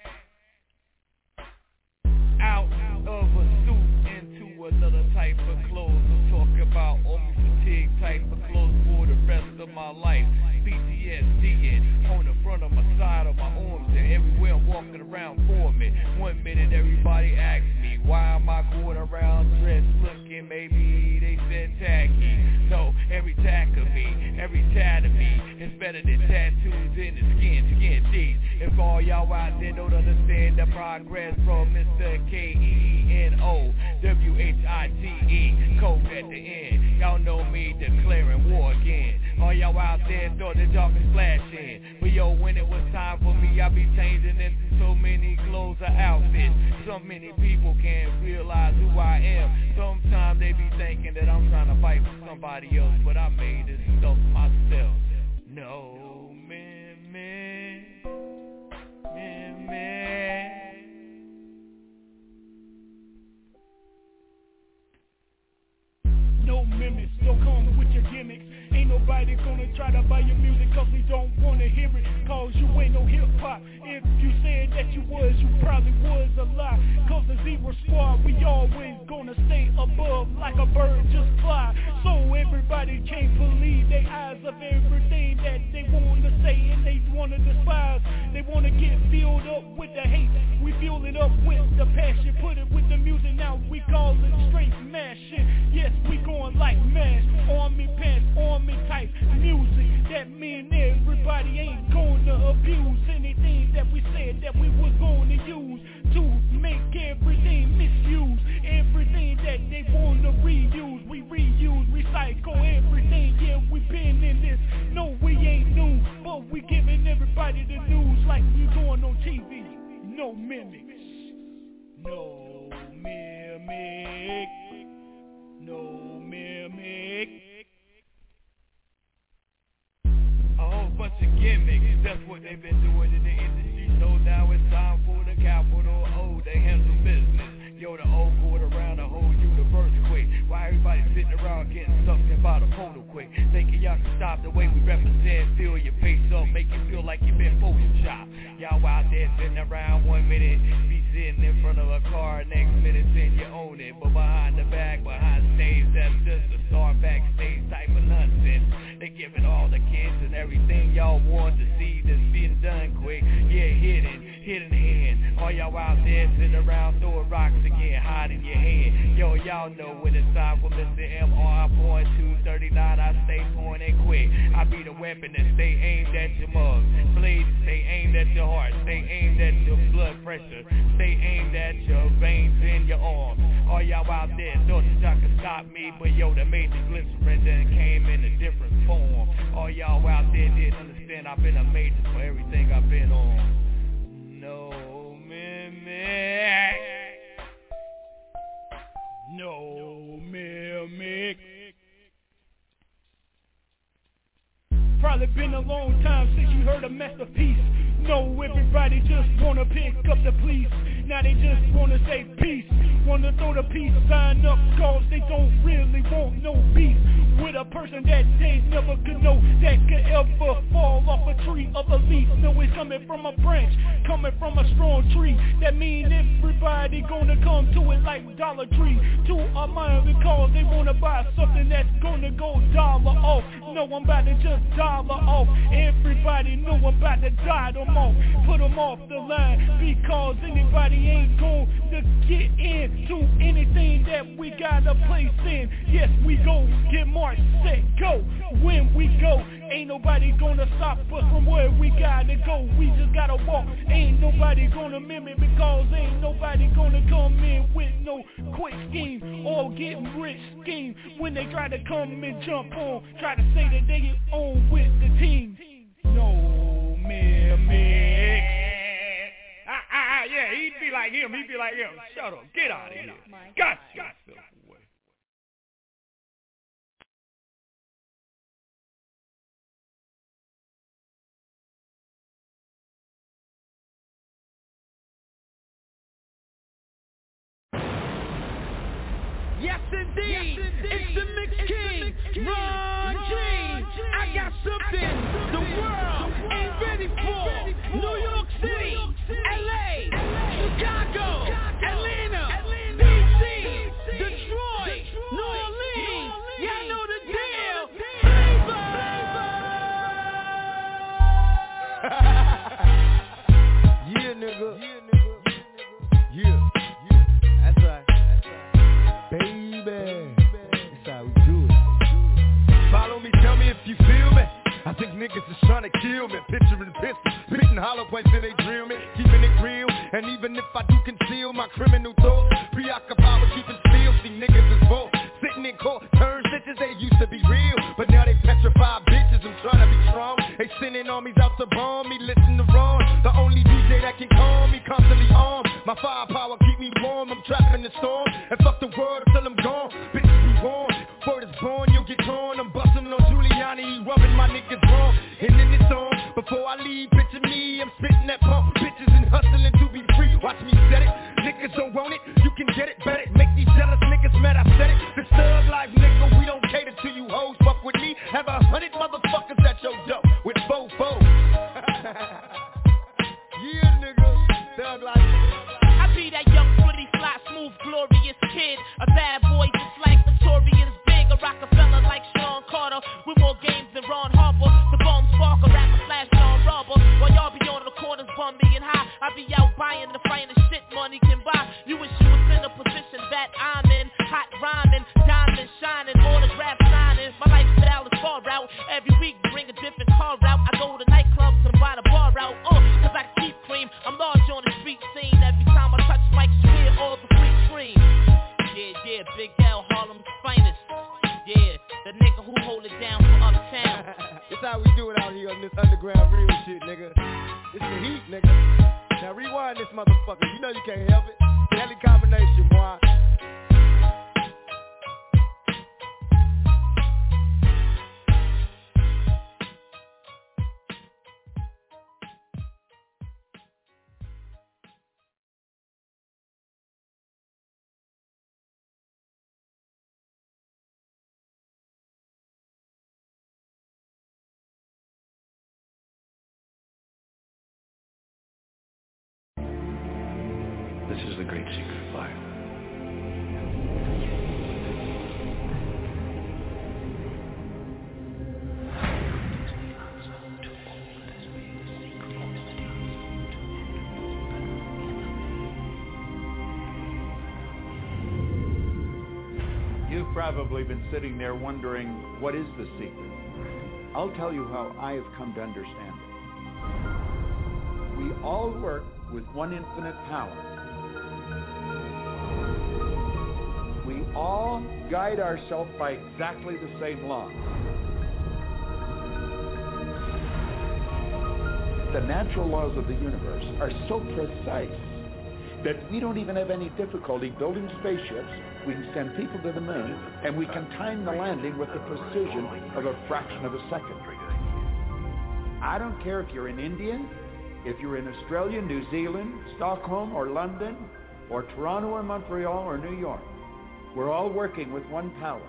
out of a suit into another type of clothes. I'm talking about army fatigue type of clothes for the rest of my life. PTSD on the front of my side of my arms and everywhere I'm walking around for me. 1 minute everybody asks me why am I going around dressed looking maybe they said tacky. No, every tack of me, every tat of me is better than tattoos in the skin deep. If all y'all out there don't understand the progress from Mr. Keno, WHI C-O-V-I-T-E, code at the end. Y'all know me declaring war again. All y'all out there thought the dark and splash in. But yo, when it was time for me, I be changing into so many clothes or outfits. So many people can't realize who I am. Sometimes they be thinking that I'm trying to fight for somebody else, but I made this stuff myself. No, man. No mimics, don't come with your gimmicks. Ain't nobody gonna try to buy your music cause we don't wanna hear it. Cause you ain't no hip hop. If you said that you was, you probably was a lie. Cause the Zero Squad, we always gonna stay above like a bird just fly. So everybody can't believe their eyes of everything that they wanna say and they wanna despise. They wanna get filled up with the hate. We fuel it up with the passion. Put it with the music, now we call it straight mashing. Yes, we going like mash. Army pants, army type music. That mean everybody ain't gonna abuse anything that we said that we was gonna use to make everything misuse. Everything that they wanna reuse, we reuse, recycle everything. Yeah, we been in this. No, we ain't new, but we giving everybody the news like we doing on TV. No mimics. No mimic. No mimic. A whole bunch of gimmicks, that's what they've been doing in the industry. So now it's time for the capital O, they handle business. Yo, the O going around the whole universe quick. Why everybody sitting around getting sucked in by the portal quick? Thinking y'all can stop the way we represent. Fill your face up, make you feel like you've been photoshopped. Y'all out there sitting around 1 minute, be sitting in front of a car, next minute saying you own it. But behind the back, behind stage, that's just a star backstage type of nonsense. They giving all the kids and everything y'all want to see that's being done quick. Yeah, hidden hand. All y'all out there sitting around throwing rocks again, hiding your hand. Yo, y'all know when it's time for Mr. MR.239, I stay pointing quick. I be the weapon that stay aimed at your mug. Blades stay aimed at your heart, stay aimed at your blood pressure, stay aimed at your veins in your arms. All y'all out there thought that y'all could stop me, but yo, the major glycerin then came in a different form. All y'all out there didn't understand I've been a major for everything I've been on. No mimic. No mimic. Probably been a long time since you heard a masterpiece. No, everybody just wanna pick up the police. Now they just wanna say peace. Wanna throw the peace sign up cause they don't really want no beef with a person that they never could know that could ever fall off a tree of a leaf. No, it's coming from a branch, coming from a strong tree. That mean everybody gonna come to it like Dollar Tree. To our mind because they wanna buy something that's gonna go dollar off. No, I'm about to just dollar off. Everybody know I'm about to die them off. Put them off the line because anybody ain't going to get into anything that we got a place in. Yes, we go, get march, set, go. When we go, ain't nobody gonna stop us from where we gotta go. We just gotta walk, ain't nobody gonna mimic because ain't nobody gonna come in with no quick scheme or get rich scheme. When they try to come and jump on, try to say that they get on with the team. No mimic. Yeah, he'd be like him. Shut up. Get out of here. Got yourself away. Yes, indeed. It's the Mix King, Ron G. I got something the world ain't ready for. New York City, LA, Chicago, Atlanta, DC, Detroit, New Orleans. Y'all know the deal. Yeah, nigga. Yeah. That's right. Baby. That's how we do it. Follow me, tell me if you feel me. I think niggas is trying to kill me. Picturing pistols, spitting hollow points in they drill me. Keeping it real, and even if I do conceal my criminal thoughts, preoccupied with keeping still. See niggas is sending armies out to bomb me. Listen to Ron, the only DJ that can calm me, constantly armed. My firepower keep me warm, I'm trapped in the storm. And fuck the world until I'm gone, bitches be warm. Word is born, you'll get torn. I'm busting on Giuliani, he rubbing my niggas wrong. And in this song, before I leave, picture me, I'm spitting that pump, bitches and hustling to be free. Watch me set it, niggas don't want it, you can get it, bet it. Make these jealous niggas mad, I said it. This thug life, nigga, we don't cater to you hoes. Fuck with me, have 100 motherfuckers at your door with fofos. Yeah, nigga, thug life. I be that young, pretty, fly, smooth, glorious kid. A bad boy just like Victoria's big. A Rockefeller like Sean Carter with more games than Ron Harper. The bomb spark, a rapper slash John Rubber. While y'all be on the corners bumping and high, I be out buying the finest shit money can buy. You wish you was in a position that I'm in. Hot rhyming, diamond shining, autograph signing. My lifestyle is far out. Every week bring a different car out. I go to nightclubs and buy the bar out. Cause I keep cream. I'm large on the street scene. Every time I touch mics, you hear all the free scream. Yeah, Big L, Harlem's finest. Yeah, the nigga who hold it down for uptown. This how we do it out here on this underground real shit, nigga. It's the heat, nigga. Now rewind this motherfucker. You know you can't help it. Deadly combination, boy. This is the great secret fire. You've probably been sitting there wondering, what is the secret? I'll tell you how I have come to understand it. We all work with one infinite power. We all guide ourselves by exactly the same law. The natural laws of the universe are so precise that we don't even have any difficulty building spaceships. We can send people to the moon, and we can time the landing with the precision of a fraction of a second. I don't care if you're in India, if you're in Australia, New Zealand, Stockholm, or London, or Toronto, or Montreal, or New York. We're all working with one power,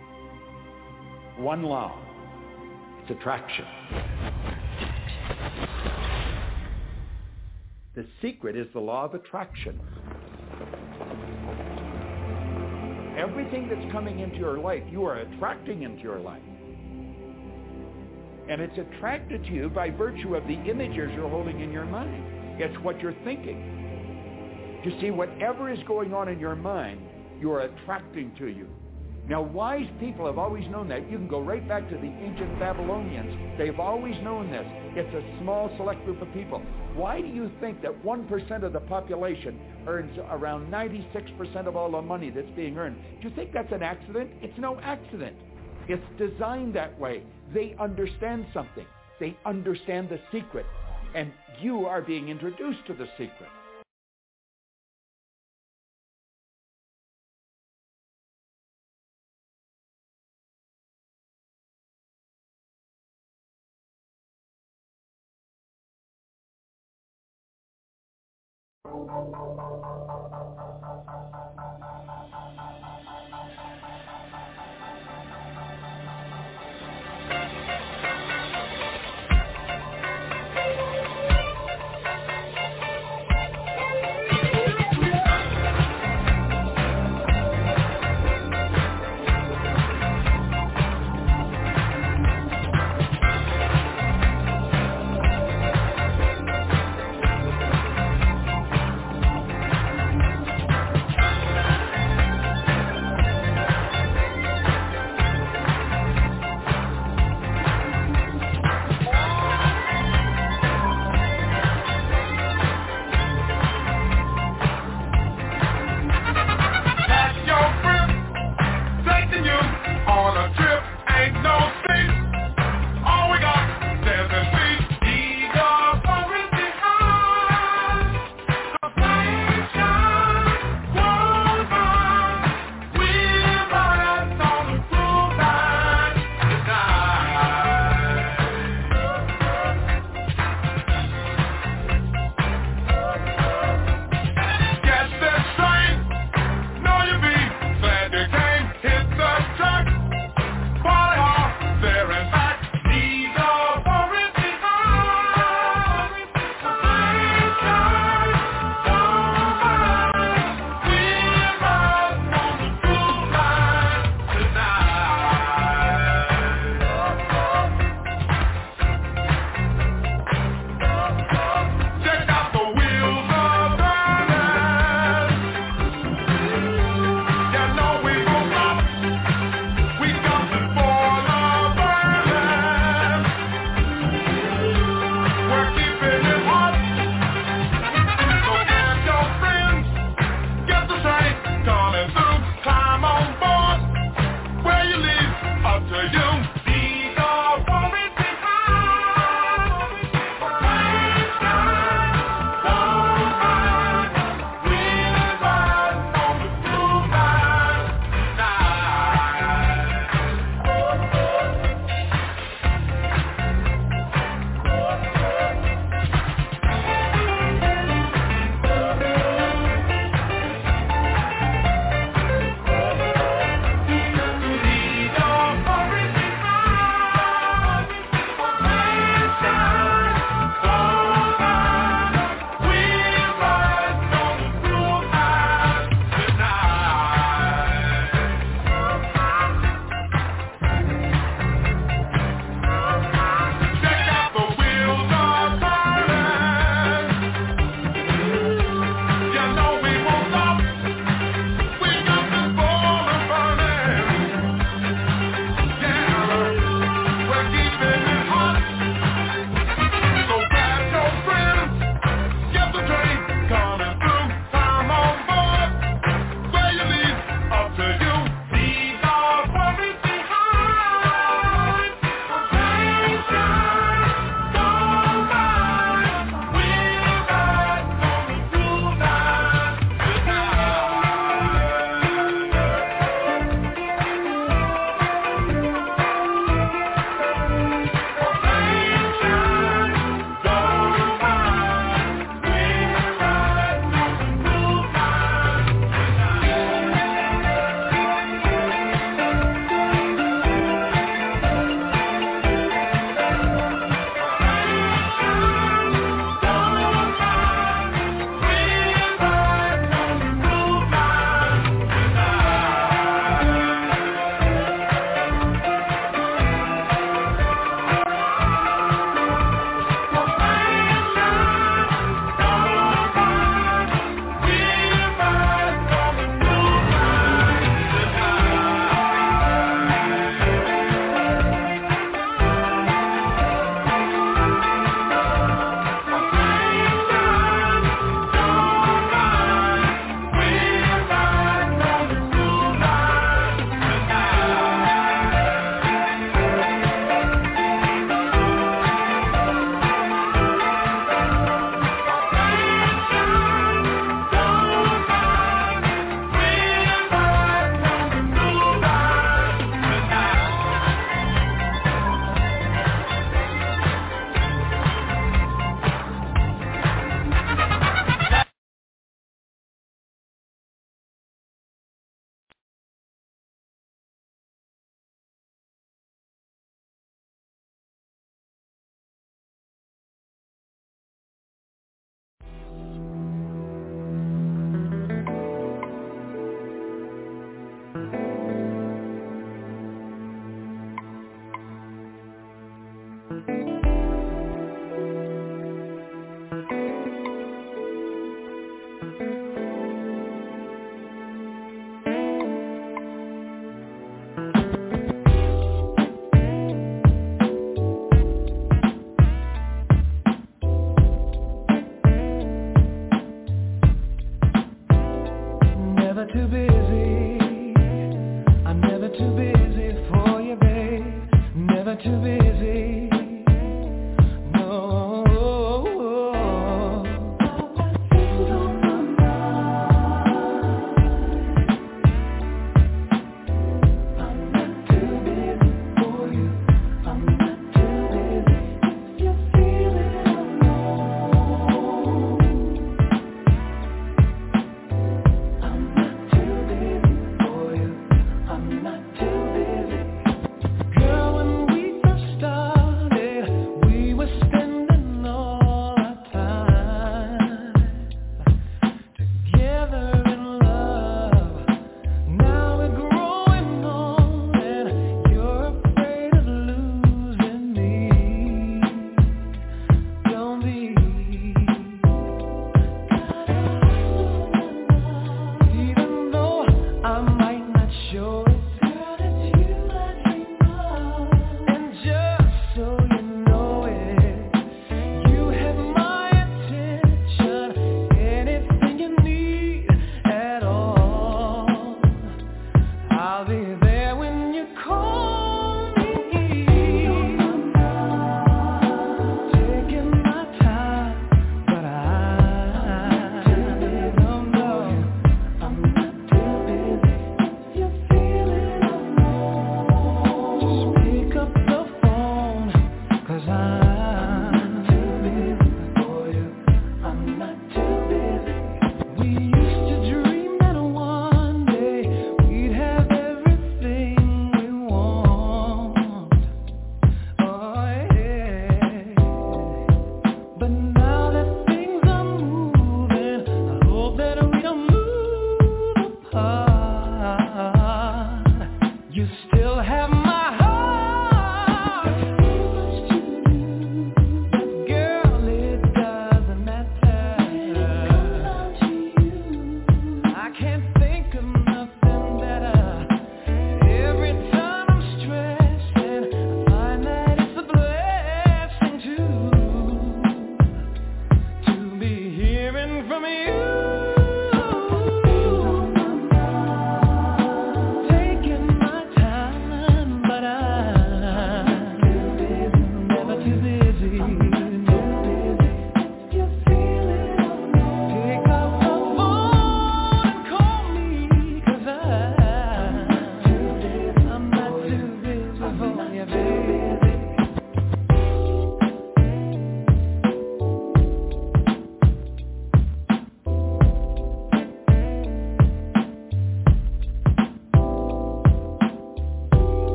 one law. It's attraction. The secret is the law of attraction. Everything that's coming into your life, you are attracting into your life. And it's attracted to you by virtue of the images you're holding in your mind. It's what you're thinking. You see, whatever is going on in your mind, you are attracting to you. Now, wise people have always known that. You can go right back to the ancient Babylonians. They've always known this. It's a small, select group of people. Why do you think that 1% of the population earns around 96% of all the money that's being earned? Do you think that's an accident? It's no accident. It's designed that way. They understand something. They understand the secret. And you are being introduced to the secret.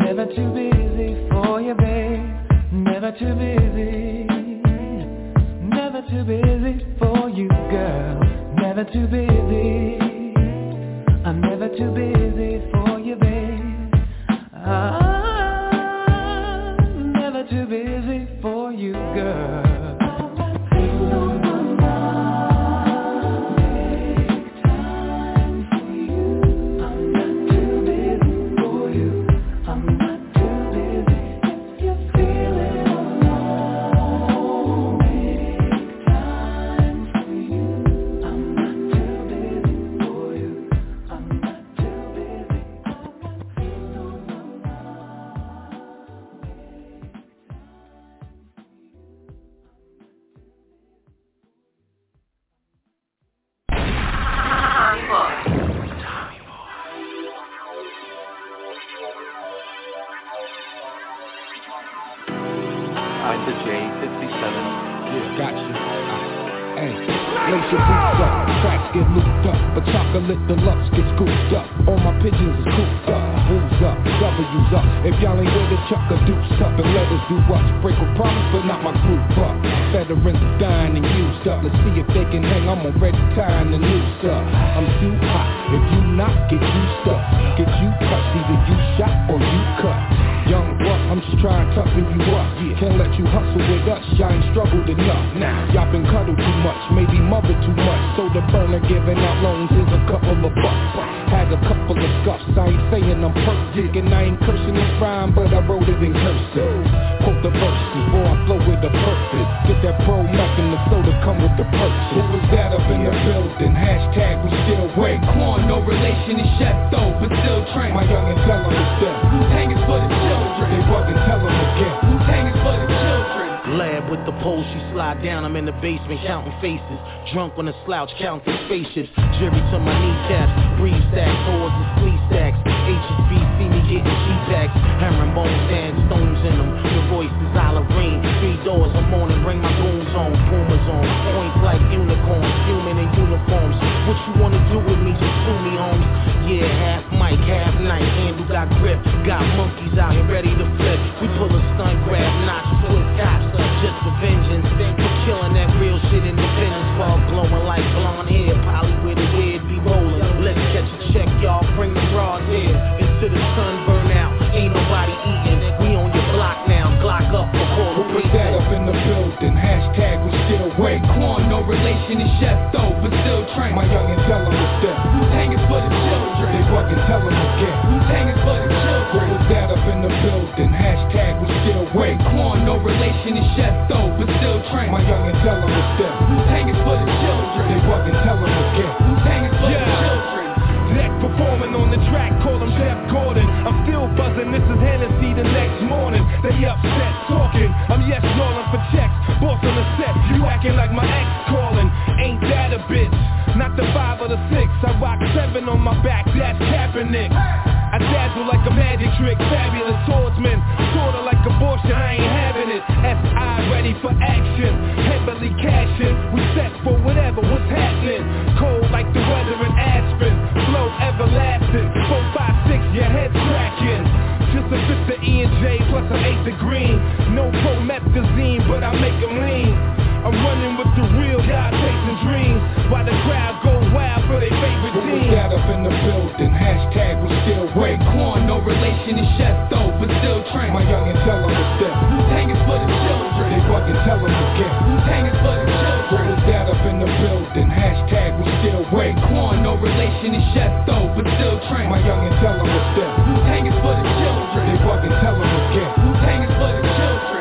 Never too busy for you, babe. Never too busy. Never too busy for you, girl. Never too busy. I'm never too busy for you, babe. I'm never too busy for you, girl. Deluxe get scooped up, all my pigeons is cooped up. Who's up, W's up. If y'all ain't with it, chuck a deuce up and let us do us. Break a promise, but not my group up. Veterans are dying and used up. Let's see if they can hang. I'm already tying the noose up. I'm too hot. If you not, get you stuck. Get you touched, either you shot or you cut. Young buck, I'm just trying to toughen you up. Can't let you hustle with us, y'all ain't struggled enough. Y'all been cuddled too much, maybe mother too much. So the burner giving out loans is a couple of bucks. Had a couple of scuffs, I ain't saying I'm perfect. And I ain't cursing this rhyme, but I wrote it in cursive. Quote the verses, boy, I flow with a purpose. Get that pro Mac and the soda come with the purchase. Who was that up in the building? Hashtag we still wait. Quan, no relation to Chef though, but still train. My youngin' tell him it's them. Wu-Tang is for the children. They fucking tell him again. Wu-Tang is for the children. Lab with the pole, she slide down, I'm in the basement counting faces. Drunk on a slouch, counting spaceships. Jury to my kneecaps, breeze stacks, oars and flea stacks. HSB see me getting G-packs, herringbone sand, stones in them. The voice is Irene, 3 doors, I'm on and bring my goons on. Pumas on, points like unicorns, human in uniforms. What you wanna do with me, just sue me, Holmes. Yeah, half mic, half night, handle got grip. Got monkeys out here ready to flip. We pull a stunt, grab notch, flip cops. Just for vengeance, for killing that real shit independence. Ball glowing like blonde hair, Polly with a head be rolling. Let's catch a check, y'all, bring the raw here. Into the sun burn out, ain't nobody eating. We on your block now, Glock up for call the Who was that up in the building? Hashtag we still wait. Quan, no relation to Chef though, but still train. My youngin' tell him it's them. Wu-Tang is for the children. They fucking tell him again. Wu-Tang is for the children. Who was that up in the building? Hashtag we still wait. Quan, no relation to Chef though, but still train. My youngin' tell him it's them. Wu-Tang is for the children. They fucking tell him again. Wu-Tang is for the children. Neck performing on the track, call him Jeff Gordon. I'm still buzzing, this is Hennessy the next morning. They upset talking, I'm yes calling for checks. Boss on the set, you acting like my ex calling. Ain't that a bitch? Not the 5 or the 6. I rock 7 on my back, that's Kaepernick. I dazzle like a magic trick, fabulous swordsman. Sorta like abortion, I ain't having it. S.I. ready for action, heavily cashing. We set for whatever, what's happening. Cold like the weather in Aspen. Flow everlasting, 4, 5, 6, your head cracking. Just a fifth of E&J plus an eighth of green. No promethazine, but I make them lean. I'm running with the real guy chasing dreams, while the crowd go wild for their favorite team. Who was that up in the building? Hashtag we still wait. Quan, no relation to Chef though, but still train. My youngin' tell him it's them. Wu-Tang is for the children. They fucking tell him again. Wu-Tang is for the children. Who was that up in the building? Hashtag we still wait. Quan, no relation to Chef though, but still train. My youngin' tell him it's them. Wu-Tang is for the children. They fucking tell him again. Wu-Tang is for the children.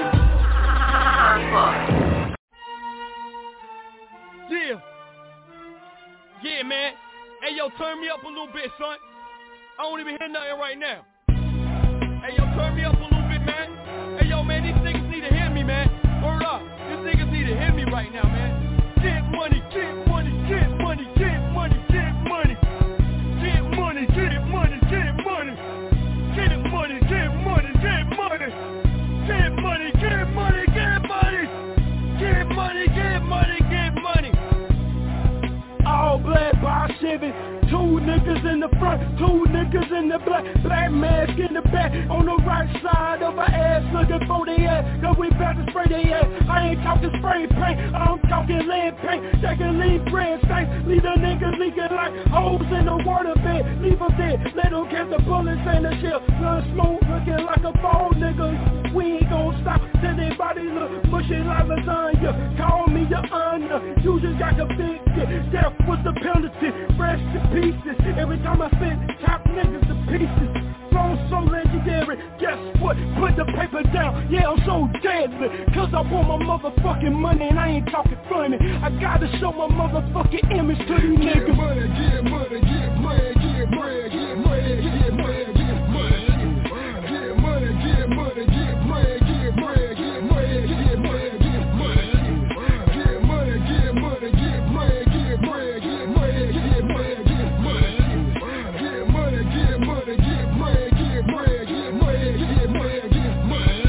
Yeah, man. Hey, yo, turn me up a little bit, son. I don't even hear nothing right now. Hey, yo, turn me up a little bit, man. Hey, yo, man, these niggas need to hear me, man. Word up. These niggas need to hear me right now, man. Get money, get money, get money, get money, get money. Get money, get money, get money. Get money, get money, get money. Get money, get money, get money. Get money, get money, get money. All black bar Chevy, 2 niggas in the front, 2 niggas in the black, black mask in the back, on the right before they ass, cause we about to spray they ass. I ain't talking spray paint, I'm talking lead paint. They can leave bread stains, leave the niggas leaking like holes in the water bed. Leave them dead, let them catch the bullets and the shell. Blood smoke looking like a fall, nigga. We ain't gon' stop till they body look mushy like lasagna. Call me your honor, you just got convicted. Death was the penalty, rest in pieces. Every time I spit, chop niggas to pieces. Flow so legendary, guess what? Put the paper down, yeah I'm so deadly. Cause I want my motherfucking money and I ain't talking funny. I gotta show my motherfucking image to these niggas. Get money, get money, get money, get money, get money, get money, get money. Get money, get money, get money, get money, get money, get money, get money. Get money, get money, get money, get money, get money, get money, get money. Get money, get money, get money, get money, get money, get money, get money.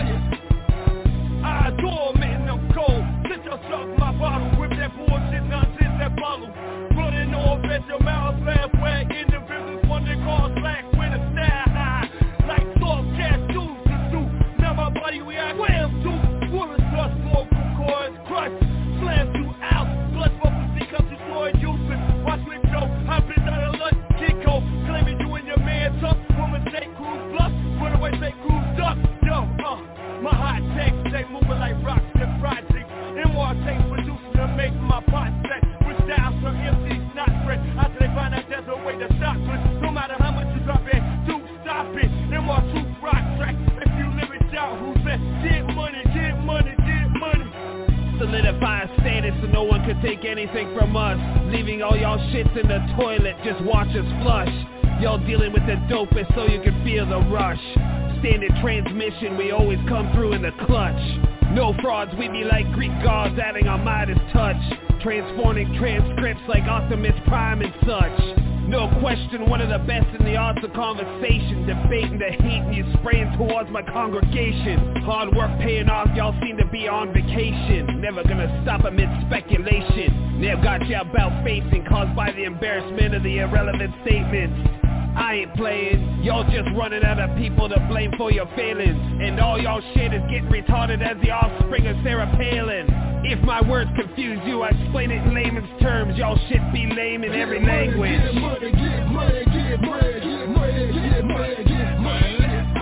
I adore man, I'm cold. Sit yourself my bottle, whip that bullshit nonsense, that bottle. Running off at your mouth, laugh, wag, individuals, one they call slack with a style high. Like soft tattoos to do. Now my body react, wham, to. Bullets plus smoke, coils, crush, slam you out. Blood bubbles because you saw it useless. Watch me go, I've been down a lunch, Kiko. Claiming you and your man tough. Woman say cruise bluff, run away say cruise duck. Yo, my hot takes, they moving like rocks and projects. NY takes producing to make my pot set. With styles from MC's not fresh. After they find out there's a way to stop it. No matter how much you drop it, do stop it. NY true rock track. If you live it out, who said get money, get money, get money. Solidifying status so no one could take anything from us. Leaving all y'all shits in the toilet, just watch us flush. Y'all dealing with the dopest so you can feel the rush. Standard transmission, we always come through in the clutch. No frauds, we be like Greek gods adding our Midas touch. Transforming transcripts like Optimus Prime and such. No question, one of the best in the arts of conversation. Debating the heat and you spraying towards my congregation. Hard work paying off, y'all seem to be on vacation. Never gonna stop amid speculation. Never got you about facing, caused by the embarrassment of the irrelevant statements. I ain't playing, y'all just running out of people to blame for your failings. And all y'all shit is getting retarded as the offspring of Sarah Palin. If my words confuse you, I explain it in layman's terms. Y'all shit be lame in every language. Get money, get money, get money, get money, get money, get money.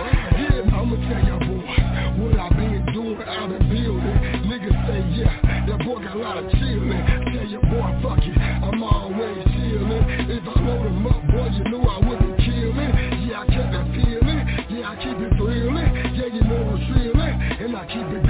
I'ma tell y'all boy, what I been doing out in building. Niggas say yeah, that boy got a lot of chillin'. Tell your boy fuck it, I'm always chillin'. If I load him up, boy, you knew I wouldn't kill him. Yeah, I kept that feeling, yeah, I keep it thrilling. Yeah, you know I'm thrilling, and I keep it